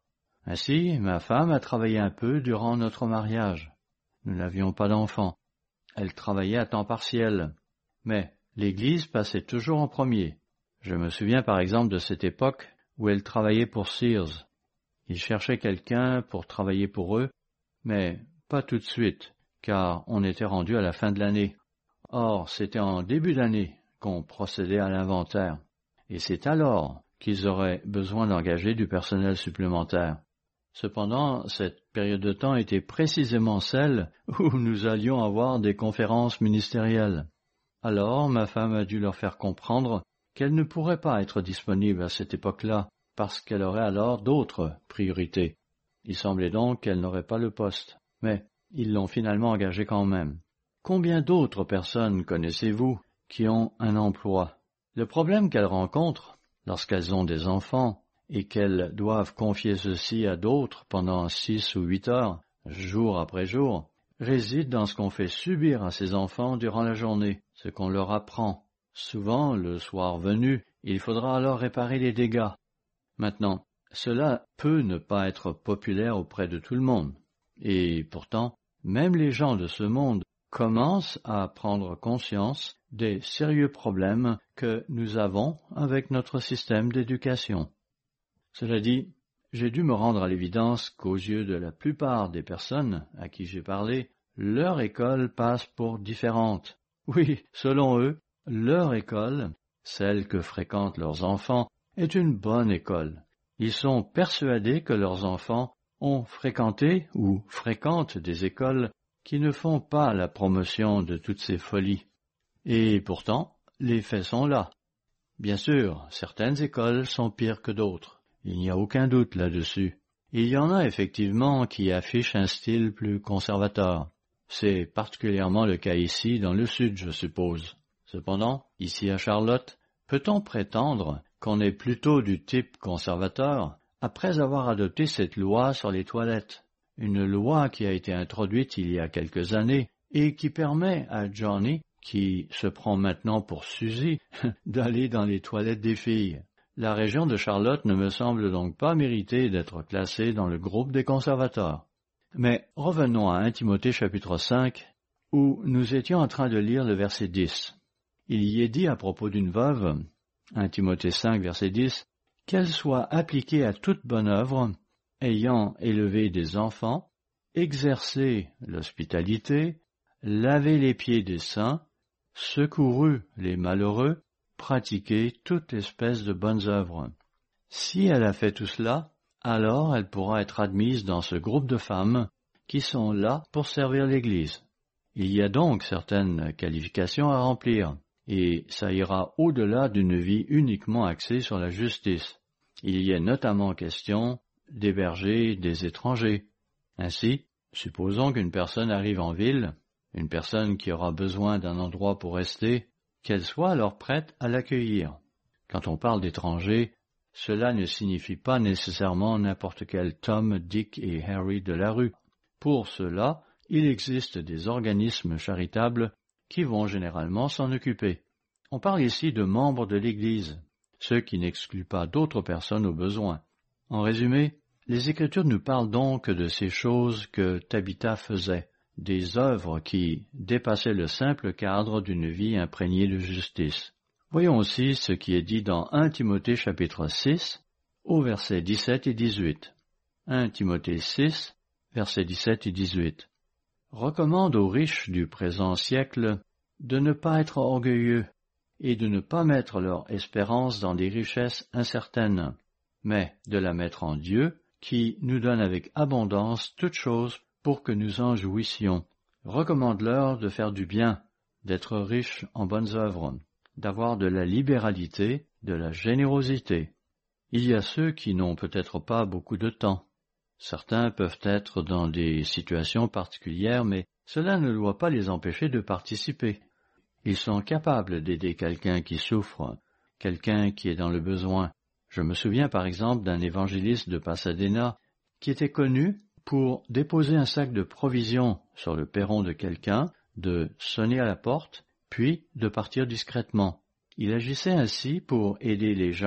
Ainsi, ma femme a travaillé un peu durant notre mariage. Nous n'avions pas d'enfants. Elle travaillait à temps partiel. Mais l'Église passait toujours en premier. Je me souviens par exemple de cette époque où elle travaillait pour Sears. Ils cherchaient quelqu'un pour travailler pour eux, mais pas tout de suite, car on était rendu à la fin de l'année. Or, c'était en début d'année qu'on procédait à l'inventaire, et c'est alors qu'ils auraient besoin d'engager du personnel supplémentaire. Cependant, cette période de temps était précisément celle où nous allions avoir des conférences ministérielles. Alors, ma femme a dû leur faire comprendre qu'elle ne pourrait pas être disponible à cette époque-là, parce qu'elle aurait alors d'autres priorités. Il semblait donc qu'elle n'aurait pas le poste, mais ils l'ont finalement engagée quand même. Combien d'autres personnes connaissez-vous qui ont un emploi? Le problème qu'elles rencontrent lorsqu'elles ont des enfants et qu'elles doivent confier ceci à d'autres pendant 6 ou 8 heures, jour après jour, réside dans ce qu'on fait subir à ces enfants durant la journée, ce qu'on leur apprend. Souvent, le soir venu, il faudra alors réparer les dégâts. Maintenant, cela peut ne pas être populaire auprès de tout le monde. Et pourtant, même les gens de ce monde commencent à prendre conscience des sérieux problèmes que nous avons avec notre système d'éducation. Cela dit, j'ai dû me rendre à l'évidence qu'aux yeux de la plupart des personnes à qui j'ai parlé, leur école passe pour différente. Oui, selon eux, leur école, celle que fréquentent leurs enfants, est une bonne école. Ils sont persuadés que leurs enfants ont fréquenté ou fréquentent des écoles qui ne font pas la promotion de toutes ces folies. Et pourtant, les faits sont là. Bien sûr, certaines écoles sont pires que d'autres. Il n'y a aucun doute là-dessus. Il y en a effectivement qui affichent un style plus conservateur. C'est particulièrement le cas ici, dans le sud, je suppose. Cependant, ici à Charlotte, peut-on prétendre qu'on est plutôt du type conservateur après avoir adopté cette loi sur les toilettes? Une loi qui a été introduite il y a quelques années et qui permet à Johnny, qui se prend maintenant pour Suzy, d'aller dans les toilettes des filles. La région de Charlotte ne me semble donc pas mériter d'être classée dans le groupe des conservateurs. Mais revenons à 1 Timothée chapitre 5, où nous étions en train de lire le verset 10. Il y est dit à propos d'une veuve, 1 Timothée 5, verset 10, qu'elle soit appliquée à toute bonne œuvre, ayant élevé des enfants, exercé l'hospitalité, lavé les pieds des saints, secouru les malheureux, pratiquer toute espèce de bonnes œuvres. Si elle a fait tout cela, alors elle pourra être admise dans ce groupe de femmes qui sont là pour servir l'Église. Il y a donc certaines qualifications à remplir, et ça ira au-delà d'une vie uniquement axée sur la justice. Il y est notamment question d'héberger des étrangers. Ainsi, supposons qu'une personne arrive en ville, une personne qui aura besoin d'un endroit pour rester, qu'elle soit alors prête à l'accueillir. Quand on parle d'étrangers, cela ne signifie pas nécessairement n'importe quel Tom, Dick et Harry de la rue. Pour cela, il existe des organismes charitables qui vont généralement s'en occuper. On parle ici de membres de l'Église, ceux qui n'excluent pas d'autres personnes au besoin. En résumé, les Écritures nous parlent donc de ces choses que Tabitha faisait, des œuvres qui dépassaient le simple cadre d'une vie imprégnée de justice. Voyons aussi ce qui est dit dans 1 Timothée chapitre 6, au versets 17 et 18. 1 Timothée 6, versets 17 et 18. Recommande aux riches du présent siècle de ne pas être orgueilleux et de ne pas mettre leur espérance dans des richesses incertaines, mais de la mettre en Dieu, qui nous donne avec abondance toutes choses pour que nous en jouissions. Recommande-leur de faire du bien, d'être riches en bonnes œuvres, d'avoir de la libéralité, de la générosité. Il y a ceux qui n'ont peut-être pas beaucoup de temps. Certains peuvent être dans des situations particulières, mais cela ne doit pas les empêcher de participer. Ils sont capables d'aider quelqu'un qui souffre, quelqu'un qui est dans le besoin. Je me souviens par exemple d'un évangéliste de Pasadena qui était connu pour déposer un sac de provisions sur le perron de quelqu'un, de sonner à la porte, puis de partir discrètement. Il agissait ainsi pour aider les gens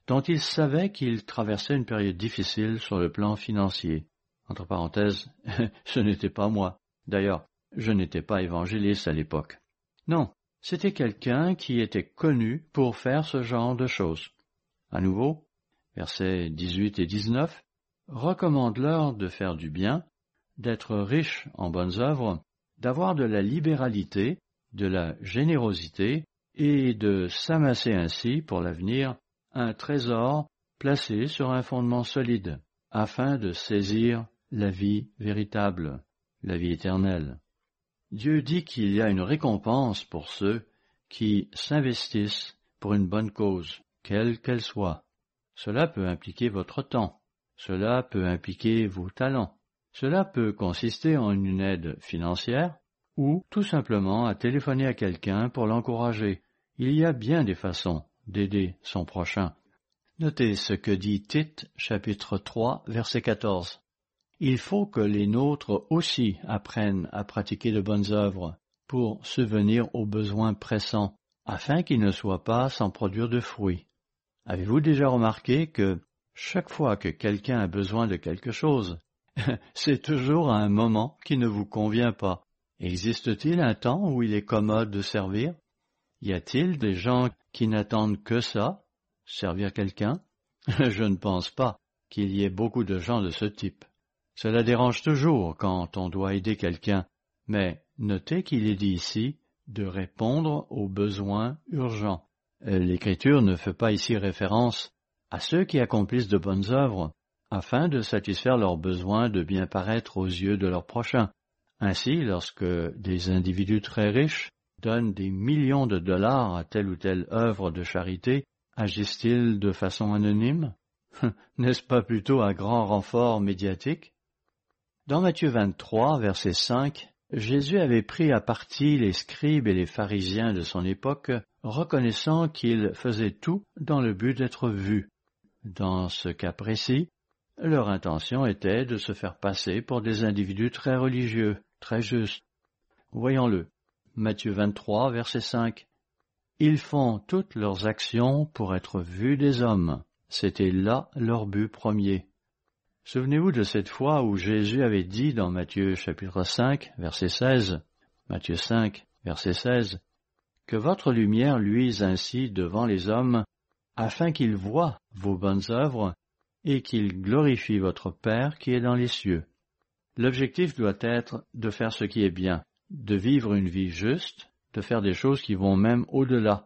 dont il savait qu'il traversait une période difficile sur le plan financier. Entre parenthèses, ce n'était pas moi. D'ailleurs, je n'étais pas évangéliste à l'époque. Non, c'était quelqu'un qui était connu pour faire ce genre de choses. À nouveau, versets 18 et 19, recommande-leur de faire du bien, d'être riches en bonnes œuvres, d'avoir de la libéralité, de la générosité et de s'amasser ainsi pour l'avenir un trésor placé sur un fondement solide, afin de saisir la vie véritable, la vie éternelle. Dieu dit qu'il y a une récompense pour ceux qui s'investissent pour une bonne cause, quelle qu'elle soit. Cela peut impliquer votre temps, cela peut impliquer vos talents, cela peut consister en une aide financière ou tout simplement à téléphoner à quelqu'un pour l'encourager. Il y a bien des façons d'aider son prochain. Notez ce que dit Tite, chapitre 3, verset 14. Il faut que les nôtres aussi apprennent à pratiquer de bonnes œuvres pour subvenir aux besoins pressants, afin qu'ils ne soient pas sans produire de fruits. Avez-vous déjà remarqué que chaque fois que quelqu'un a besoin de quelque chose, c'est toujours à un moment qui ne vous convient pas? Existe-t-il un temps où il est commode de servir? Y a-t-il des gens qui n'attendent que ça, servir quelqu'un? Je ne pense pas qu'il y ait beaucoup de gens de ce type. Cela dérange toujours quand on doit aider quelqu'un, mais notez qu'il est dit ici de répondre aux besoins urgents. L'Écriture ne fait pas ici référence à ceux qui accomplissent de bonnes œuvres, afin de satisfaire leurs besoins de bien paraître aux yeux de leurs prochains. Ainsi, lorsque des individus très riches donnent des millions de dollars à telle ou telle œuvre de charité, agissent-ils de façon anonyme? N'est-ce pas plutôt à grand renfort médiatique? Dans Matthieu 23, verset 5, Jésus avait pris à partie les scribes et les pharisiens de son époque, reconnaissant qu'ils faisaient tout dans le but d'être vus. Dans ce cas précis, leur intention était de se faire passer pour des individus très religieux, très justes. Voyons-le. Matthieu 23, verset 5. Ils font toutes leurs actions pour être vus des hommes. C'était là leur but premier. Souvenez-vous de cette fois où Jésus avait dit dans Matthieu chapitre 5, verset 16, Matthieu 5, verset 16, que votre lumière luise ainsi devant les hommes, afin qu'ils voient vos bonnes œuvres et qu'ils glorifient votre Père qui est dans les cieux. L'objectif doit être de faire ce qui est bien, de vivre une vie juste, de faire des choses qui vont même au-delà,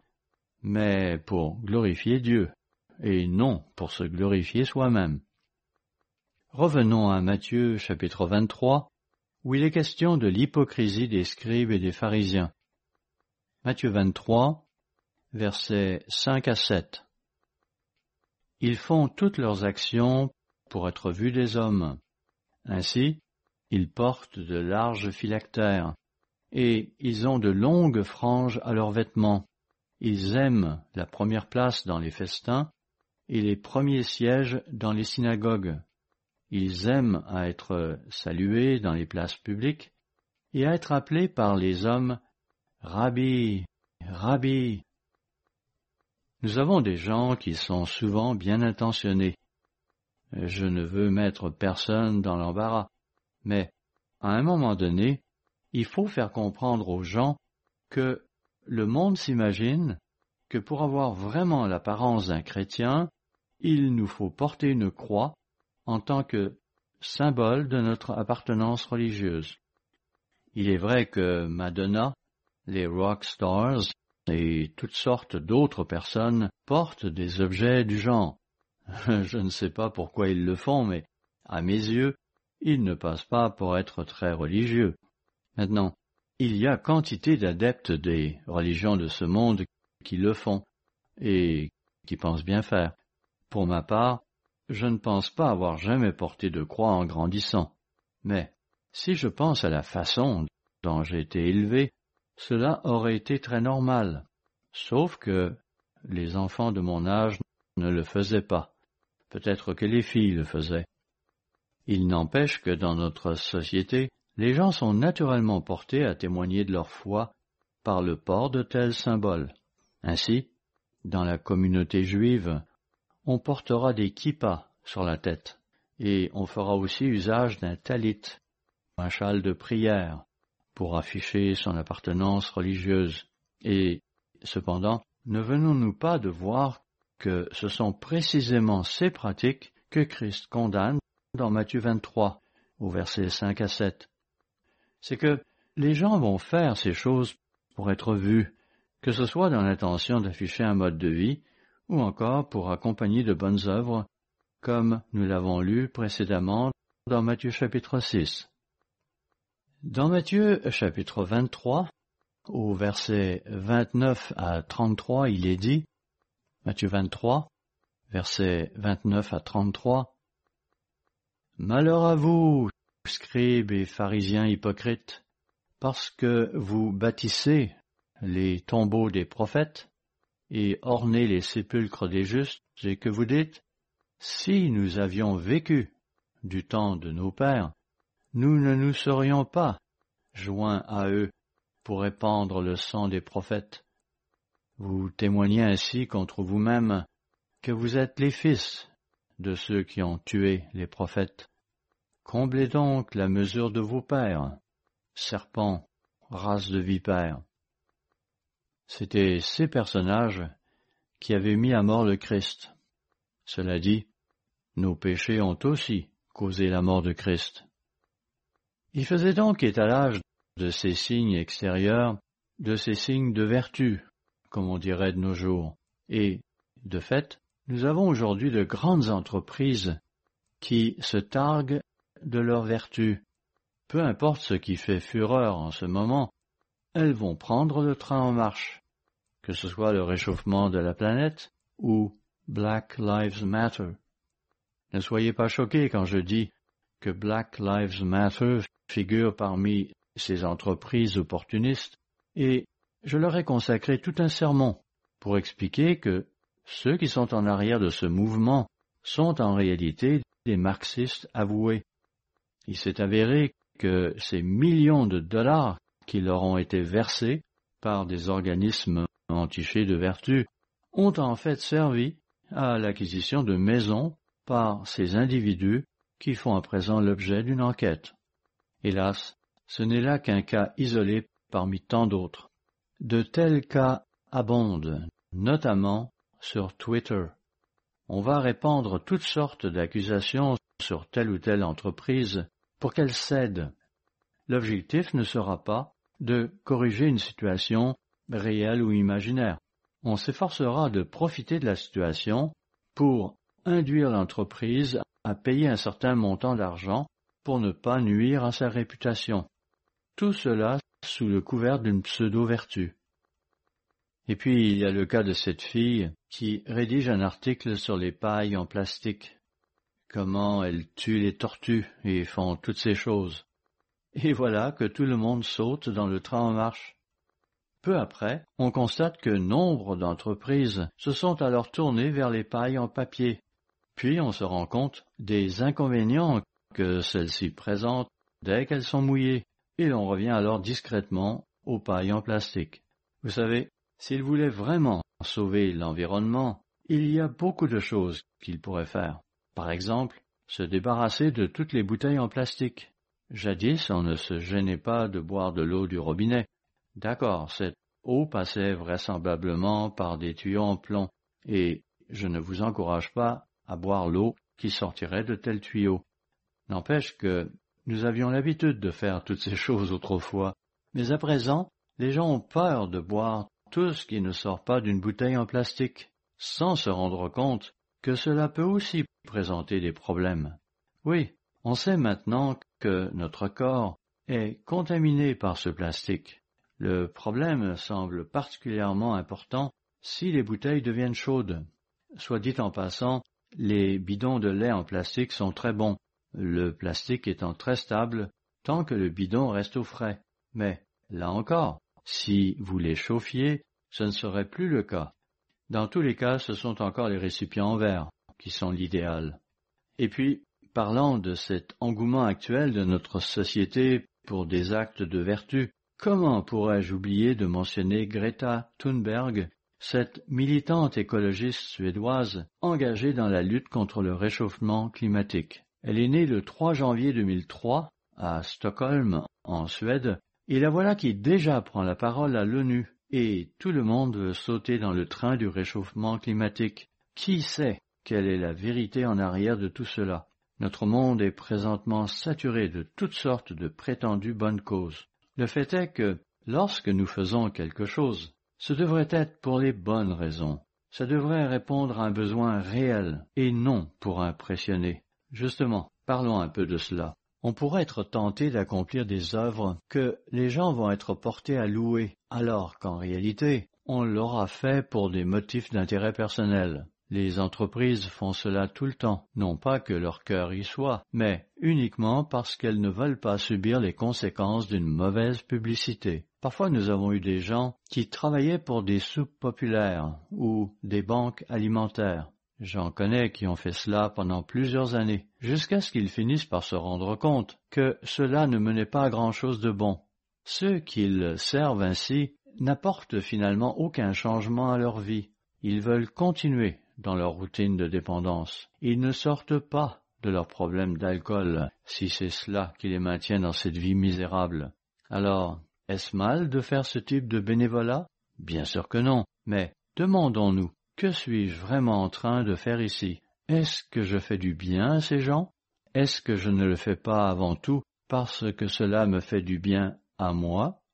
mais pour glorifier Dieu, et non pour se glorifier soi-même. Revenons à Matthieu chapitre 23, où il est question de l'hypocrisie des scribes et des pharisiens. Matthieu 23, versets 5 à 7. Ils font toutes leurs actions pour être vus des hommes. Ainsi, ils portent de larges phylactères, et ils ont de longues franges à leurs vêtements. Ils aiment la première place dans les festins et les premiers sièges dans les synagogues. Ils aiment à être salués dans les places publiques et à être appelés par les hommes « Rabbi, Rabbi ». Nous avons des gens qui sont souvent bien intentionnés. Je ne veux mettre personne dans l'embarras, mais à un moment donné, il faut faire comprendre aux gens que le monde s'imagine que pour avoir vraiment l'apparence d'un chrétien, il nous faut porter une croix en tant que symbole de notre appartenance religieuse. Il est vrai que Madonna, les rock stars et toutes sortes d'autres personnes portent des objets du genre. Je ne sais pas pourquoi ils le font, mais à mes yeux, ils ne passent pas pour être très religieux. Maintenant, il y a quantité d'adeptes des religions de ce monde qui le font et qui pensent bien faire. Pour ma part, je ne pense pas avoir jamais porté de croix en grandissant. Mais si je pense à la façon dont j'ai été élevé, cela aurait été très normal, sauf que les enfants de mon âge ne le faisaient pas. Peut-être que les filles le faisaient. Il n'empêche que dans notre société, les gens sont naturellement portés à témoigner de leur foi par le port de tels symboles. Ainsi, dans la communauté juive, on portera des kippas sur la tête, et on fera aussi usage d'un talit, un châle de prière, pour afficher son appartenance religieuse. Et cependant, ne venons-nous pas de voir que ce sont précisément ces pratiques que Christ condamne dans Matthieu 23, au verset 5 à 7. C'est que les gens vont faire ces choses pour être vus, que ce soit dans l'intention d'afficher un mode de vie, ou encore pour accompagner de bonnes œuvres, comme nous l'avons lu précédemment dans Matthieu chapitre 6. Dans Matthieu chapitre 23, au verset 29 à 33, il est dit, Matthieu 23, versets 29 à 33, « Malheur à vous, scribes et pharisiens hypocrites, parce que vous bâtissez les tombeaux des prophètes et ornez les sépulcres des justes, et que vous dites, « Si nous avions vécu du temps de nos pères, nous ne nous serions pas joints à eux pour répandre le sang des prophètes. » Vous témoignez ainsi contre vous-même que vous êtes les fils de ceux qui ont tué les prophètes. Comblez donc la mesure de vos pères, serpents, race de vipères. C'étaient ces personnages qui avaient mis à mort le Christ. Cela dit, nos péchés ont aussi causé la mort de Christ. Il faisait donc étalage de ces signes extérieurs, de ces signes de vertu, comme on dirait de nos jours. Et, de fait, nous avons aujourd'hui de grandes entreprises qui se targuent de leur vertu. Peu importe ce qui fait fureur en ce moment, elles vont prendre le train en marche, que ce soit le réchauffement de la planète ou Black Lives Matter. Ne soyez pas choqués quand je dis que Black Lives Matter figure parmi ces entreprises opportunistes, et je leur ai consacré tout un sermon pour expliquer que ceux qui sont en arrière de ce mouvement sont en réalité des marxistes avoués. Il s'est avéré que ces millions de dollars qui leur ont été versés par des organismes entichés de vertu ont en fait servi à l'acquisition de maisons par ces individus qui font à présent l'objet d'une enquête. Hélas, ce n'est là qu'un cas isolé parmi tant d'autres. De tels cas abondent, notamment sur Twitter. On va répandre toutes sortes d'accusations sur telle ou telle entreprise pour qu'elle cède. L'objectif ne sera pas de corriger une situation réelle ou imaginaire. On s'efforcera de profiter de la situation pour induire l'entreprise à payer un certain montant d'argent pour ne pas nuire à sa réputation. Tout cela sous le couvert d'une pseudo-vertu. Et puis il y a le cas de cette fille qui rédige un article sur les pailles en plastique. Comment elles tuent les tortues et font toutes ces choses. Et voilà que tout le monde saute dans le train en marche. Peu après, on constate que nombre d'entreprises se sont alors tournées vers les pailles en papier. Puis on se rend compte des inconvénients que celles-ci présentent dès qu'elles sont mouillées, et l'on revient alors discrètement aux pailles en plastique. Vous savez, s'ils voulaient vraiment sauver l'environnement, il y a beaucoup de choses qu'ils pourraient faire. Par exemple, se débarrasser de toutes les bouteilles en plastique. Jadis, on ne se gênait pas de boire de l'eau du robinet. D'accord, cette eau passait vraisemblablement par des tuyaux en plomb, et je ne vous encourage pas à boire l'eau qui sortirait de tels tuyaux. N'empêche que nous avions l'habitude de faire toutes ces choses autrefois, mais à présent, les gens ont peur de boire tout ce qui ne sort pas d'une bouteille en plastique, sans se rendre compte que cela peut aussi présenter des problèmes. Oui, on sait maintenant que notre corps est contaminé par ce plastique. Le problème semble particulièrement important si les bouteilles deviennent chaudes. Soit dit en passant, les bidons de lait en plastique sont très bons, le plastique étant très stable tant que le bidon reste au frais. Mais, là encore, si vous les chauffiez, ce ne serait plus le cas. Dans tous les cas, ce sont encore les récipients en verre qui sont l'idéal. Et puis, parlant de cet engouement actuel de notre société pour des actes de vertu, comment pourrais-je oublier de mentionner Greta Thunberg, cette militante écologiste suédoise engagée dans la lutte contre le réchauffement climatique. Elle est née le 3 janvier 2003 à Stockholm, en Suède, et la voilà qui déjà prend la parole à l'ONU. Et tout le monde veut sauter dans le train du réchauffement climatique. Qui sait quelle est la vérité en arrière de tout cela? Notre monde est présentement saturé de toutes sortes de prétendues bonnes causes. Le fait est que, lorsque nous faisons quelque chose, ce devrait être pour les bonnes raisons. Ça devrait répondre à un besoin réel et non pour impressionner. Justement, parlons un peu de cela. On pourrait être tenté d'accomplir des œuvres que les gens vont être portés à louer, alors qu'en réalité, on l'aura fait pour des motifs d'intérêt personnel. Les entreprises font cela tout le temps, non pas que leur cœur y soit, mais uniquement parce qu'elles ne veulent pas subir les conséquences d'une mauvaise publicité. Parfois nous avons eu des gens qui travaillaient pour des soupes populaires ou des banques alimentaires. J'en connais qui ont fait cela pendant plusieurs années, jusqu'à ce qu'ils finissent par se rendre compte que cela ne menait pas à grand-chose de bon. Ceux qu'ils servent ainsi n'apportent finalement aucun changement à leur vie. Ils veulent continuer dans leur routine de dépendance. Ils ne sortent pas de leurs problèmes d'alcool, si c'est cela qui les maintient dans cette vie misérable. Alors, est-ce mal de faire ce type de bénévolat? Bien sûr que non, mais demandons-nous, que suis-je vraiment en train de faire ici? Est-ce que je fais du bien à ces gens? Est-ce que je ne le fais pas avant tout parce que cela me fait du bien à moi?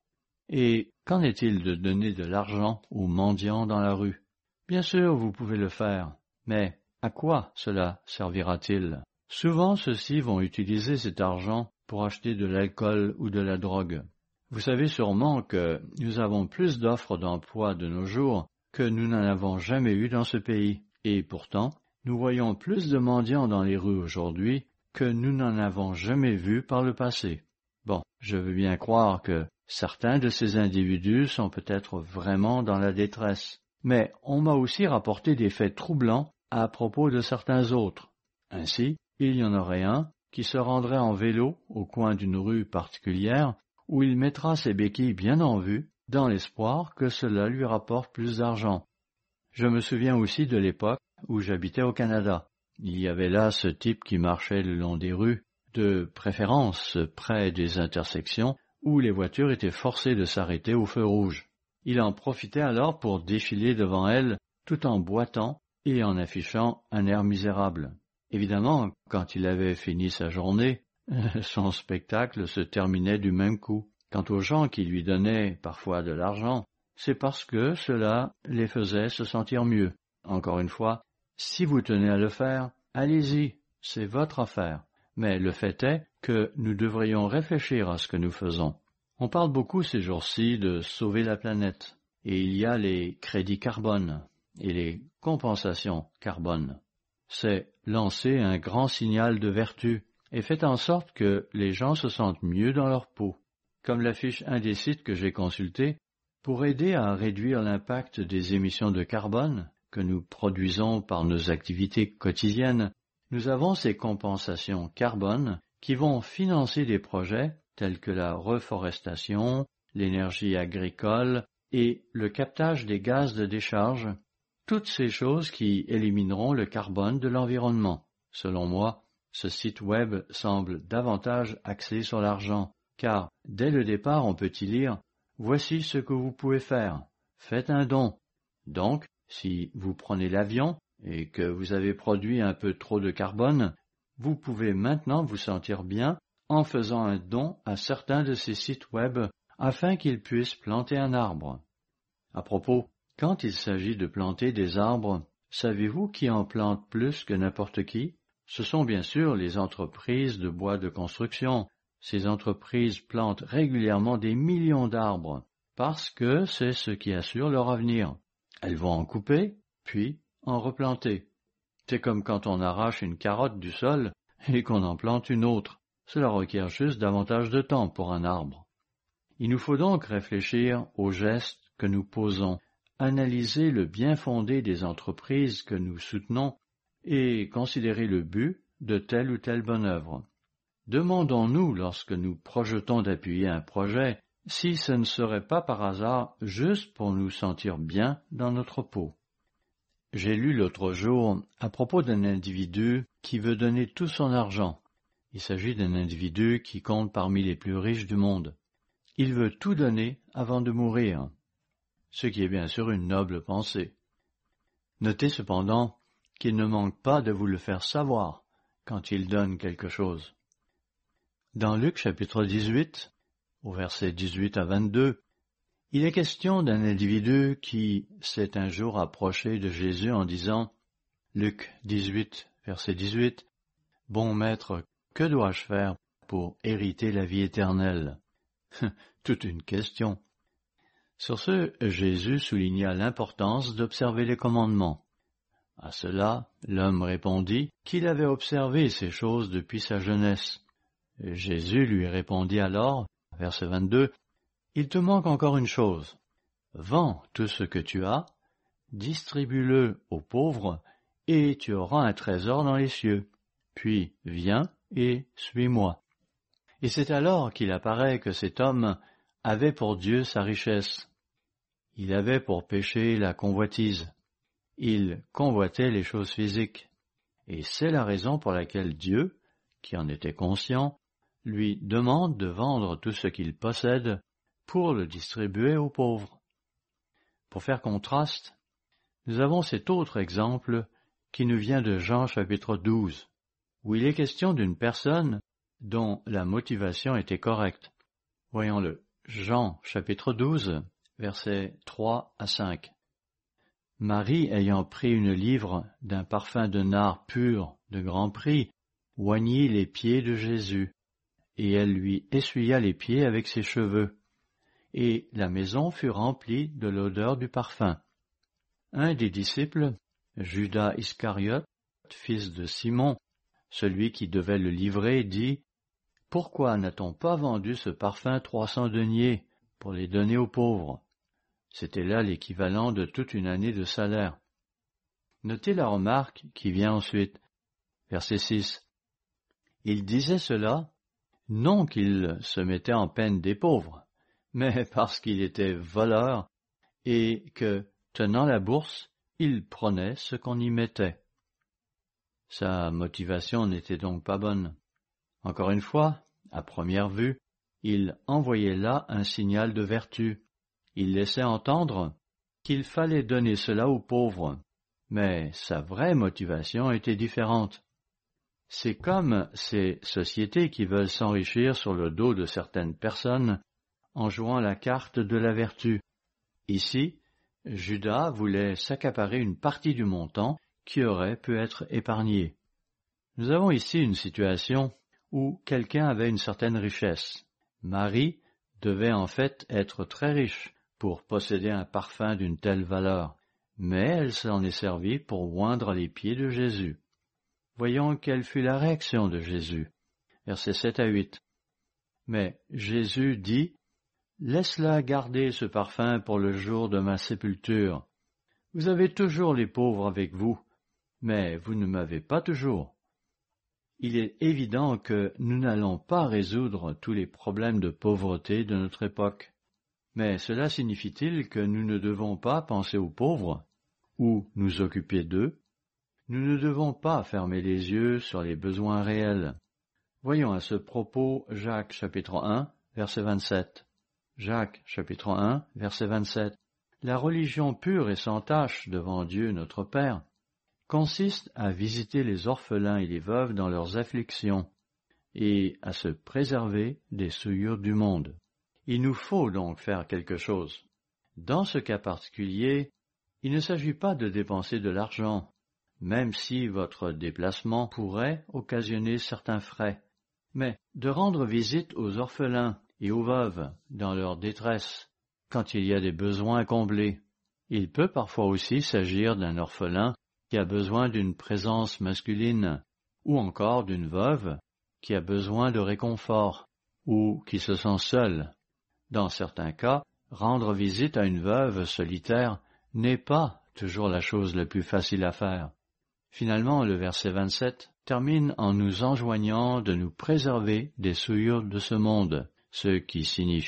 Et qu'en est-il de donner de l'argent aux mendiants dans la rue? Bien sûr, vous pouvez le faire, mais à quoi cela servira-t-il? Souvent, ceux-ci vont utiliser cet argent pour acheter de l'alcool ou de la drogue. Vous savez sûrement que nous avons plus d'offres d'emploi de nos jours que nous n'en avons jamais eu dans ce pays. Et pourtant, nous voyons plus de mendiants dans les rues aujourd'hui que nous n'en avons jamais vu par le passé. Bon, je veux bien croire que certains de ces individus sont peut-être vraiment dans la détresse. Mais on m'a aussi rapporté des faits troublants à propos de certains autres. Ainsi, il y en aurait un qui se rendrait en vélo au coin d'une rue particulière où il mettra ses béquilles bien en vue dans l'espoir que cela lui rapporte plus d'argent. Je me souviens aussi de l'époque où j'habitais au Canada. Il y avait là ce type qui marchait le long des rues, de préférence près des intersections où les voitures étaient forcées de s'arrêter au feu rouge. Il en profitait alors pour défiler devant elles tout en boitant et en affichant un air misérable. Évidemment, quand il avait fini sa journée, son spectacle se terminait du même coup. Quant aux gens qui lui donnaient parfois de l'argent, c'est parce que cela les faisait se sentir mieux. Encore une fois, si vous tenez à le faire, allez-y, c'est votre affaire. Mais le fait est que nous devrions réfléchir à ce que nous faisons. On parle beaucoup ces jours-ci de sauver la planète, et il y a les crédits carbone et les compensations carbone. C'est lancer un grand signal de vertu et fait en sorte que les gens se sentent mieux dans leur peau. Comme l'affiche un des sites que j'ai consultés, pour aider à réduire l'impact des émissions de carbone que nous produisons par nos activités quotidiennes, nous avons ces compensations carbone qui vont financer des projets tels que la reforestation, l'énergie agricole et le captage des gaz de décharge, toutes ces choses qui élimineront le carbone de l'environnement. Selon moi, ce site web semble davantage axé sur l'argent, car dès le départ on peut y lire « Voici ce que vous pouvez faire, faites un don ». Donc, si vous prenez l'avion et que vous avez produit un peu trop de carbone, vous pouvez maintenant vous sentir bien en faisant un don à certains de ces sites web afin qu'ils puissent planter un arbre. À propos, quand il s'agit de planter des arbres, savez-vous qui en plante plus que n'importe qui? Ce sont bien sûr les entreprises de bois de construction. Ces entreprises plantent régulièrement des millions d'arbres parce que c'est ce qui assure leur avenir. Elles vont en couper, puis en replanter. C'est comme quand on arrache une carotte du sol et qu'on en plante une autre. Cela requiert juste davantage de temps pour un arbre. Il nous faut donc réfléchir aux gestes que nous posons, analyser le bien-fondé des entreprises que nous soutenons et considérer le but de telle ou telle bonne œuvre. Demandons-nous, lorsque nous projetons d'appuyer un projet, si ce ne serait pas par hasard juste pour nous sentir bien dans notre peau. J'ai lu l'autre jour à propos d'un individu qui veut donner tout son argent. Il s'agit d'un individu qui compte parmi les plus riches du monde. Il veut tout donner avant de mourir, ce qui est bien sûr une noble pensée. Notez cependant qu'il ne manque pas de vous le faire savoir quand il donne quelque chose. Dans Luc chapitre 18, au verset 18 à 22, il est question d'un individu qui s'est un jour approché de Jésus en disant, Luc 18, verset 18, « Bon maître, que dois-je faire pour hériter la vie éternelle ?» Toute une question. Sur ce, Jésus souligna l'importance d'observer les commandements. À cela, l'homme répondit qu'il avait observé ces choses depuis sa jeunesse. Jésus lui répondit alors, verset 22, « Il te manque encore une chose. Vends tout ce que tu as, distribue-le aux pauvres, et tu auras un trésor dans les cieux. Puis viens et suis-moi. » Et c'est alors qu'il apparaît que cet homme avait pour Dieu sa richesse. Il avait pour péché la convoitise. Il convoitait les choses physiques. Et c'est la raison pour laquelle Dieu, qui en était conscient, lui demande de vendre tout ce qu'il possède pour le distribuer aux pauvres. Pour faire contraste, nous avons cet autre exemple qui nous vient de Jean chapitre 12, où il est question d'une personne dont la motivation était correcte. Voyons-le. Jean chapitre 12, versets 3 à 5. Marie, ayant pris une livre d'un parfum de nard pur de grand prix, oignit les pieds de Jésus, et elle lui essuya les pieds avec ses cheveux, et la maison fut remplie de l'odeur du parfum. Un des disciples, Judas Iscariote, fils de Simon, celui qui devait le livrer, dit, « Pourquoi n'a-t-on pas vendu ce parfum 300 deniers pour les donner aux pauvres ?» C'était là l'équivalent de toute une année de salaire. Notez la remarque qui vient ensuite. Verset 6. Il disait cela, non qu'il se mettait en peine des pauvres, mais parce qu'il était voleur et que, tenant la bourse, il prenait ce qu'on y mettait. Sa motivation n'était donc pas bonne. Encore une fois, à première vue, il envoyait là un signal de vertu. Il laissait entendre qu'il fallait donner cela aux pauvres, mais sa vraie motivation était différente. C'est comme ces sociétés qui veulent s'enrichir sur le dos de certaines personnes en jouant la carte de la vertu. Ici, Judas voulait s'accaparer une partie du montant qui aurait pu être épargnée. Nous avons ici une situation où quelqu'un avait une certaine richesse. Marie devait en fait être très riche pour posséder un parfum d'une telle valeur, mais elle s'en est servie pour oindre les pieds de Jésus. Voyons quelle fut la réaction de Jésus. Versets 7 à 8. Mais Jésus dit, « Laisse-la garder ce parfum pour le jour de ma sépulture. Vous avez toujours les pauvres avec vous, mais vous ne m'avez pas toujours. » Il est évident que nous n'allons pas résoudre tous les problèmes de pauvreté de notre époque. Mais cela signifie-t-il que nous ne devons pas penser aux pauvres ou nous occuper d'eux? Nous ne devons pas fermer les yeux sur les besoins réels. Voyons à ce propos Jacques chapitre 1, verset 27. Jacques chapitre 1, verset 27. La religion pure et sans tache devant Dieu notre Père consiste à visiter les orphelins et les veuves dans leurs afflictions et à se préserver des souillures du monde. Il nous faut donc faire quelque chose. Dans ce cas particulier, il ne s'agit pas de dépenser de l'argent, même si votre déplacement pourrait occasionner certains frais, mais de rendre visite aux orphelins et aux veuves dans leur détresse, quand il y a des besoins comblés. Il peut parfois aussi s'agir d'un orphelin qui a besoin d'une présence masculine, ou encore d'une veuve qui a besoin de réconfort, ou qui se sent seule. Dans certains cas, rendre visite à une veuve solitaire n'est pas toujours la chose la plus facile à faire. Finalement, le verset 27 termine en nous enjoignant de nous préserver des souillures de ce monde, ce qui signifie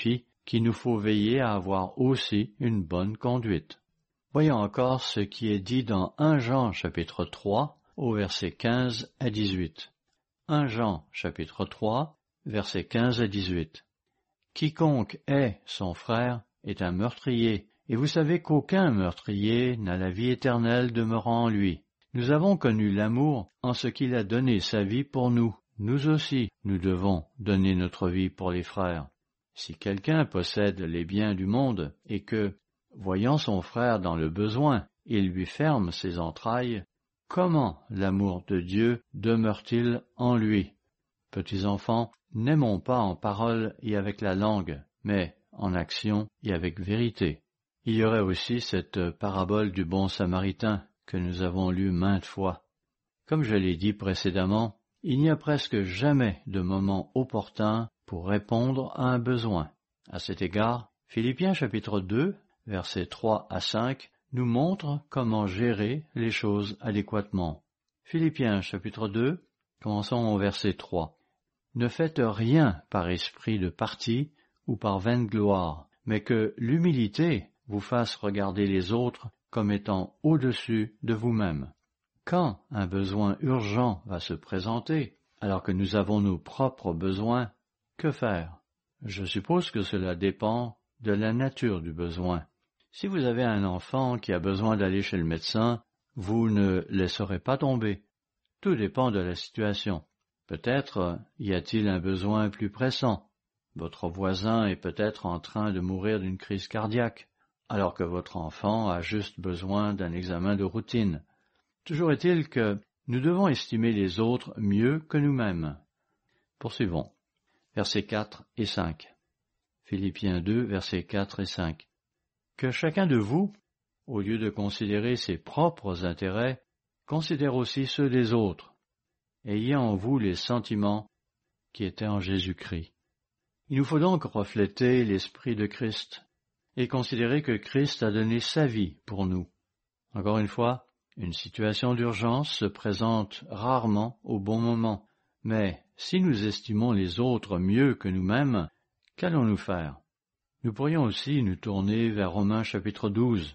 qu'il nous faut veiller à avoir aussi une bonne conduite. Voyons encore ce qui est dit dans 1 Jean chapitre 3 au verset 15 à 18. 1 Jean chapitre 3 versets 15 à 18. Quiconque hait son frère est un meurtrier, et vous savez qu'aucun meurtrier n'a la vie éternelle demeurant en lui. Nous avons connu l'amour en ce qu'il a donné sa vie pour nous. Nous aussi, nous devons donner notre vie pour les frères. Si quelqu'un possède les biens du monde et que, voyant son frère dans le besoin, il lui ferme ses entrailles, comment l'amour de Dieu demeure-t-il en lui? Petits enfants, n'aimons pas en parole et avec la langue, mais en action et avec vérité. Il y aurait aussi cette parabole du bon samaritain que nous avons lue maintes fois. Comme je l'ai dit précédemment, il n'y a presque jamais de moment opportun pour répondre à un besoin. À cet égard, Philippiens chapitre 2, versets 3 à 5, nous montre comment gérer les choses adéquatement. Philippiens chapitre 2, commençons au verset 3. Ne faites rien par esprit de parti ou par vaine gloire, mais que l'humilité vous fasse regarder les autres comme étant au-dessus de vous-même. Quand un besoin urgent va se présenter, alors que nous avons nos propres besoins, que faire? Je suppose que cela dépend de la nature du besoin. Si vous avez un enfant qui a besoin d'aller chez le médecin, vous ne laisserez pas tomber. Tout dépend de la situation. Peut-être y a-t-il un besoin plus pressant. Votre voisin est peut-être en train de mourir d'une crise cardiaque, alors que votre enfant a juste besoin d'un examen de routine. Toujours est-il que nous devons estimer les autres mieux que nous-mêmes. Poursuivons. Versets 4 et 5. Philippiens 2, versets 4 et 5. Que chacun de vous, au lieu de considérer ses propres intérêts, considère aussi ceux des autres. Ayez en vous les sentiments qui étaient en Jésus-Christ. Il nous faut donc refléter l'esprit de Christ et considérer que Christ a donné sa vie pour nous. Encore une fois, une situation d'urgence se présente rarement au bon moment, mais si nous estimons les autres mieux que nous-mêmes, qu'allons-nous faire? Nous pourrions aussi nous tourner vers Romains chapitre 12,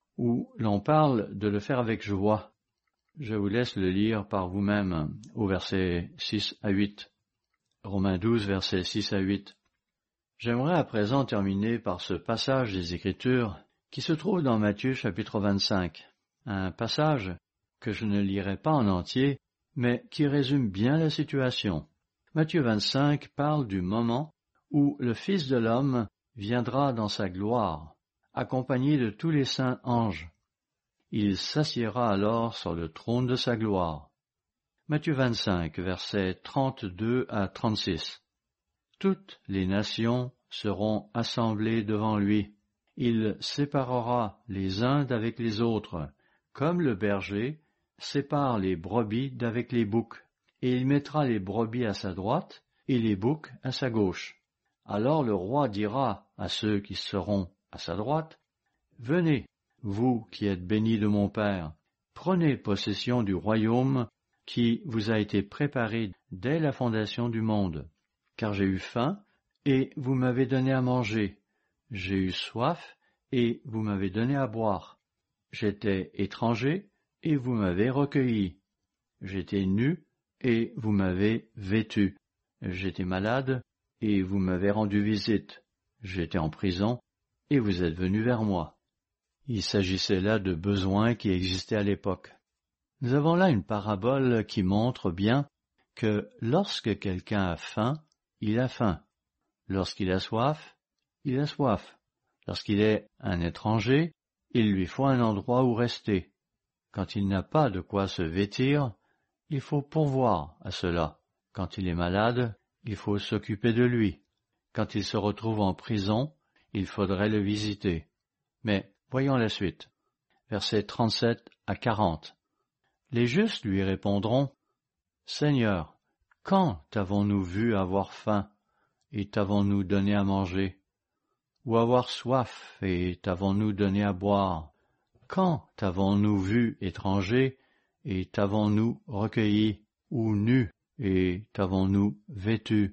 où l'on parle de le faire avec joie. Je vous laisse le lire par vous-même au verset 6 à 8. Romains 12, versets 6 à 8. J'aimerais à présent terminer par ce passage des Écritures qui se trouve dans Matthieu chapitre 25, un passage que je ne lirai pas en entier, mais qui résume bien la situation. Matthieu 25 parle du moment où le Fils de l'homme viendra dans sa gloire, accompagné de tous les saints anges. Il s'assiera alors sur le trône de sa gloire. Matthieu 25, versets 32 à 36. Toutes les nations seront assemblées devant lui. Il séparera les uns d'avec les autres, comme le berger sépare les brebis d'avec les boucs, et il mettra les brebis à sa droite et les boucs à sa gauche. Alors le roi dira à ceux qui seront à sa droite, « Venez, vous qui êtes bénis de mon Père, prenez possession du royaume qui vous a été préparé dès la fondation du monde. Car j'ai eu faim, et vous m'avez donné à manger. J'ai eu soif, et vous m'avez donné à boire. J'étais étranger, et vous m'avez recueilli. J'étais nu, et vous m'avez vêtu. J'étais malade, et vous m'avez rendu visite. J'étais en prison, et vous êtes venus vers moi. » Il s'agissait là de besoins qui existaient à l'époque. Nous avons là une parabole qui montre bien que lorsque quelqu'un a faim, il a faim. Lorsqu'il a soif, il a soif. Lorsqu'il est un étranger, il lui faut un endroit où rester. Quand il n'a pas de quoi se vêtir, il faut pourvoir à cela. Quand il est malade, il faut s'occuper de lui. Quand il se retrouve en prison, il faudrait le visiter. Mais voyons la suite. Versets 37 à 40. Les justes lui répondront, « Seigneur, quand t'avons-nous vu avoir faim, et t'avons-nous donné à manger? Ou avoir soif, et t'avons-nous donné à boire? Quand t'avons-nous vu étranger, et t'avons-nous recueilli? Ou nu, et t'avons-nous vêtu?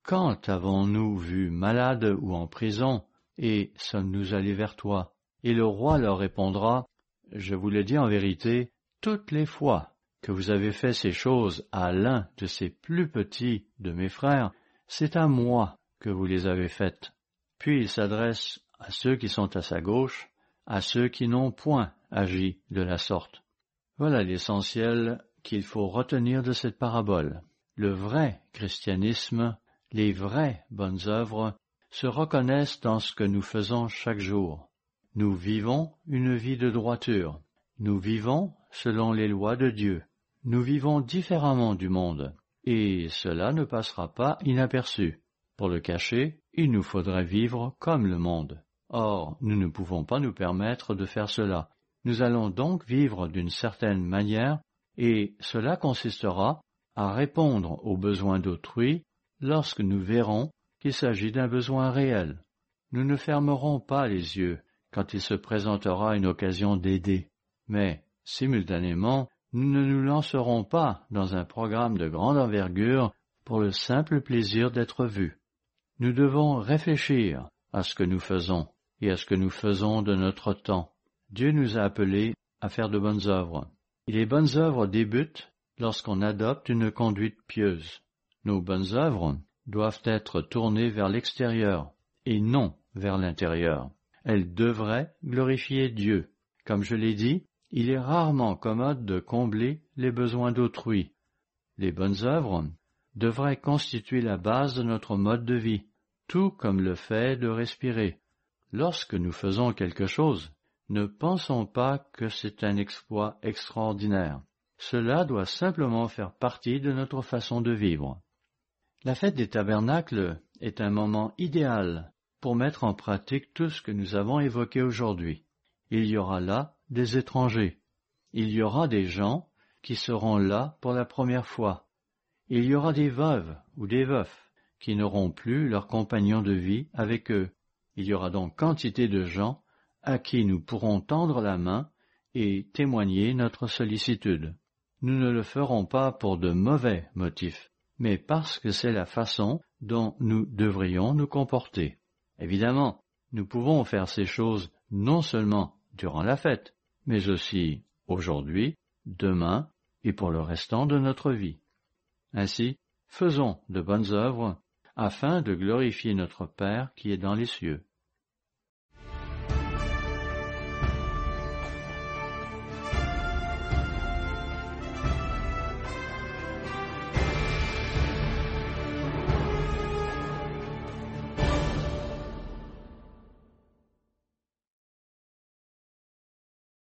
Quand avons-nous vu malade ou en prison, et sommes-nous allés vers toi? Et le roi leur répondra, je vous le dis en vérité, toutes les fois que vous avez fait ces choses à l'un de ces plus petits de mes frères, c'est à moi que vous les avez faites. Puis il s'adresse à ceux qui sont à sa gauche, à ceux qui n'ont point agi de la sorte. Voilà l'essentiel qu'il faut retenir de cette parabole. Le vrai christianisme, les vraies bonnes œuvres, se reconnaissent dans ce que nous faisons chaque jour. Nous vivons une vie de droiture. Nous vivons selon les lois de Dieu. Nous vivons différemment du monde, et cela ne passera pas inaperçu. Pour le cacher, il nous faudrait vivre comme le monde. Or, nous ne pouvons pas nous permettre de faire cela. Nous allons donc vivre d'une certaine manière, et cela consistera à répondre aux besoins d'autrui lorsque nous verrons qu'il s'agit d'un besoin réel. Nous ne fermerons pas les yeux quand il se présentera une occasion d'aider, mais, simultanément, nous ne nous lancerons pas dans un programme de grande envergure pour le simple plaisir d'être vus. Nous devons réfléchir à ce que nous faisons et à ce que nous faisons de notre temps. Dieu nous a appelés à faire de bonnes œuvres. Et les bonnes œuvres débutent lorsqu'on adopte une conduite pieuse. Nos bonnes œuvres doivent être tournées vers l'extérieur et non vers l'intérieur. Elles devraient glorifier Dieu. Comme je l'ai dit, il est rarement commode de combler les besoins d'autrui. Les bonnes œuvres devraient constituer la base de notre mode de vie, tout comme le fait de respirer. Lorsque nous faisons quelque chose, ne pensons pas que c'est un exploit extraordinaire. Cela doit simplement faire partie de notre façon de vivre. La fête des tabernacles est un moment idéal pour mettre en pratique tout ce que nous avons évoqué aujourd'hui. Il y aura là des étrangers. Il y aura des gens qui seront là pour la première fois. Il y aura des veuves ou des veufs qui n'auront plus leur compagnon de vie avec eux. Il y aura donc quantité de gens à qui nous pourrons tendre la main et témoigner notre sollicitude. Nous ne le ferons pas pour de mauvais motifs, mais parce que c'est la façon dont nous devrions nous comporter. Évidemment, nous pouvons faire ces choses non seulement durant la fête, mais aussi aujourd'hui, demain et pour le restant de notre vie. Ainsi, faisons de bonnes œuvres afin de glorifier notre Père qui est dans les cieux.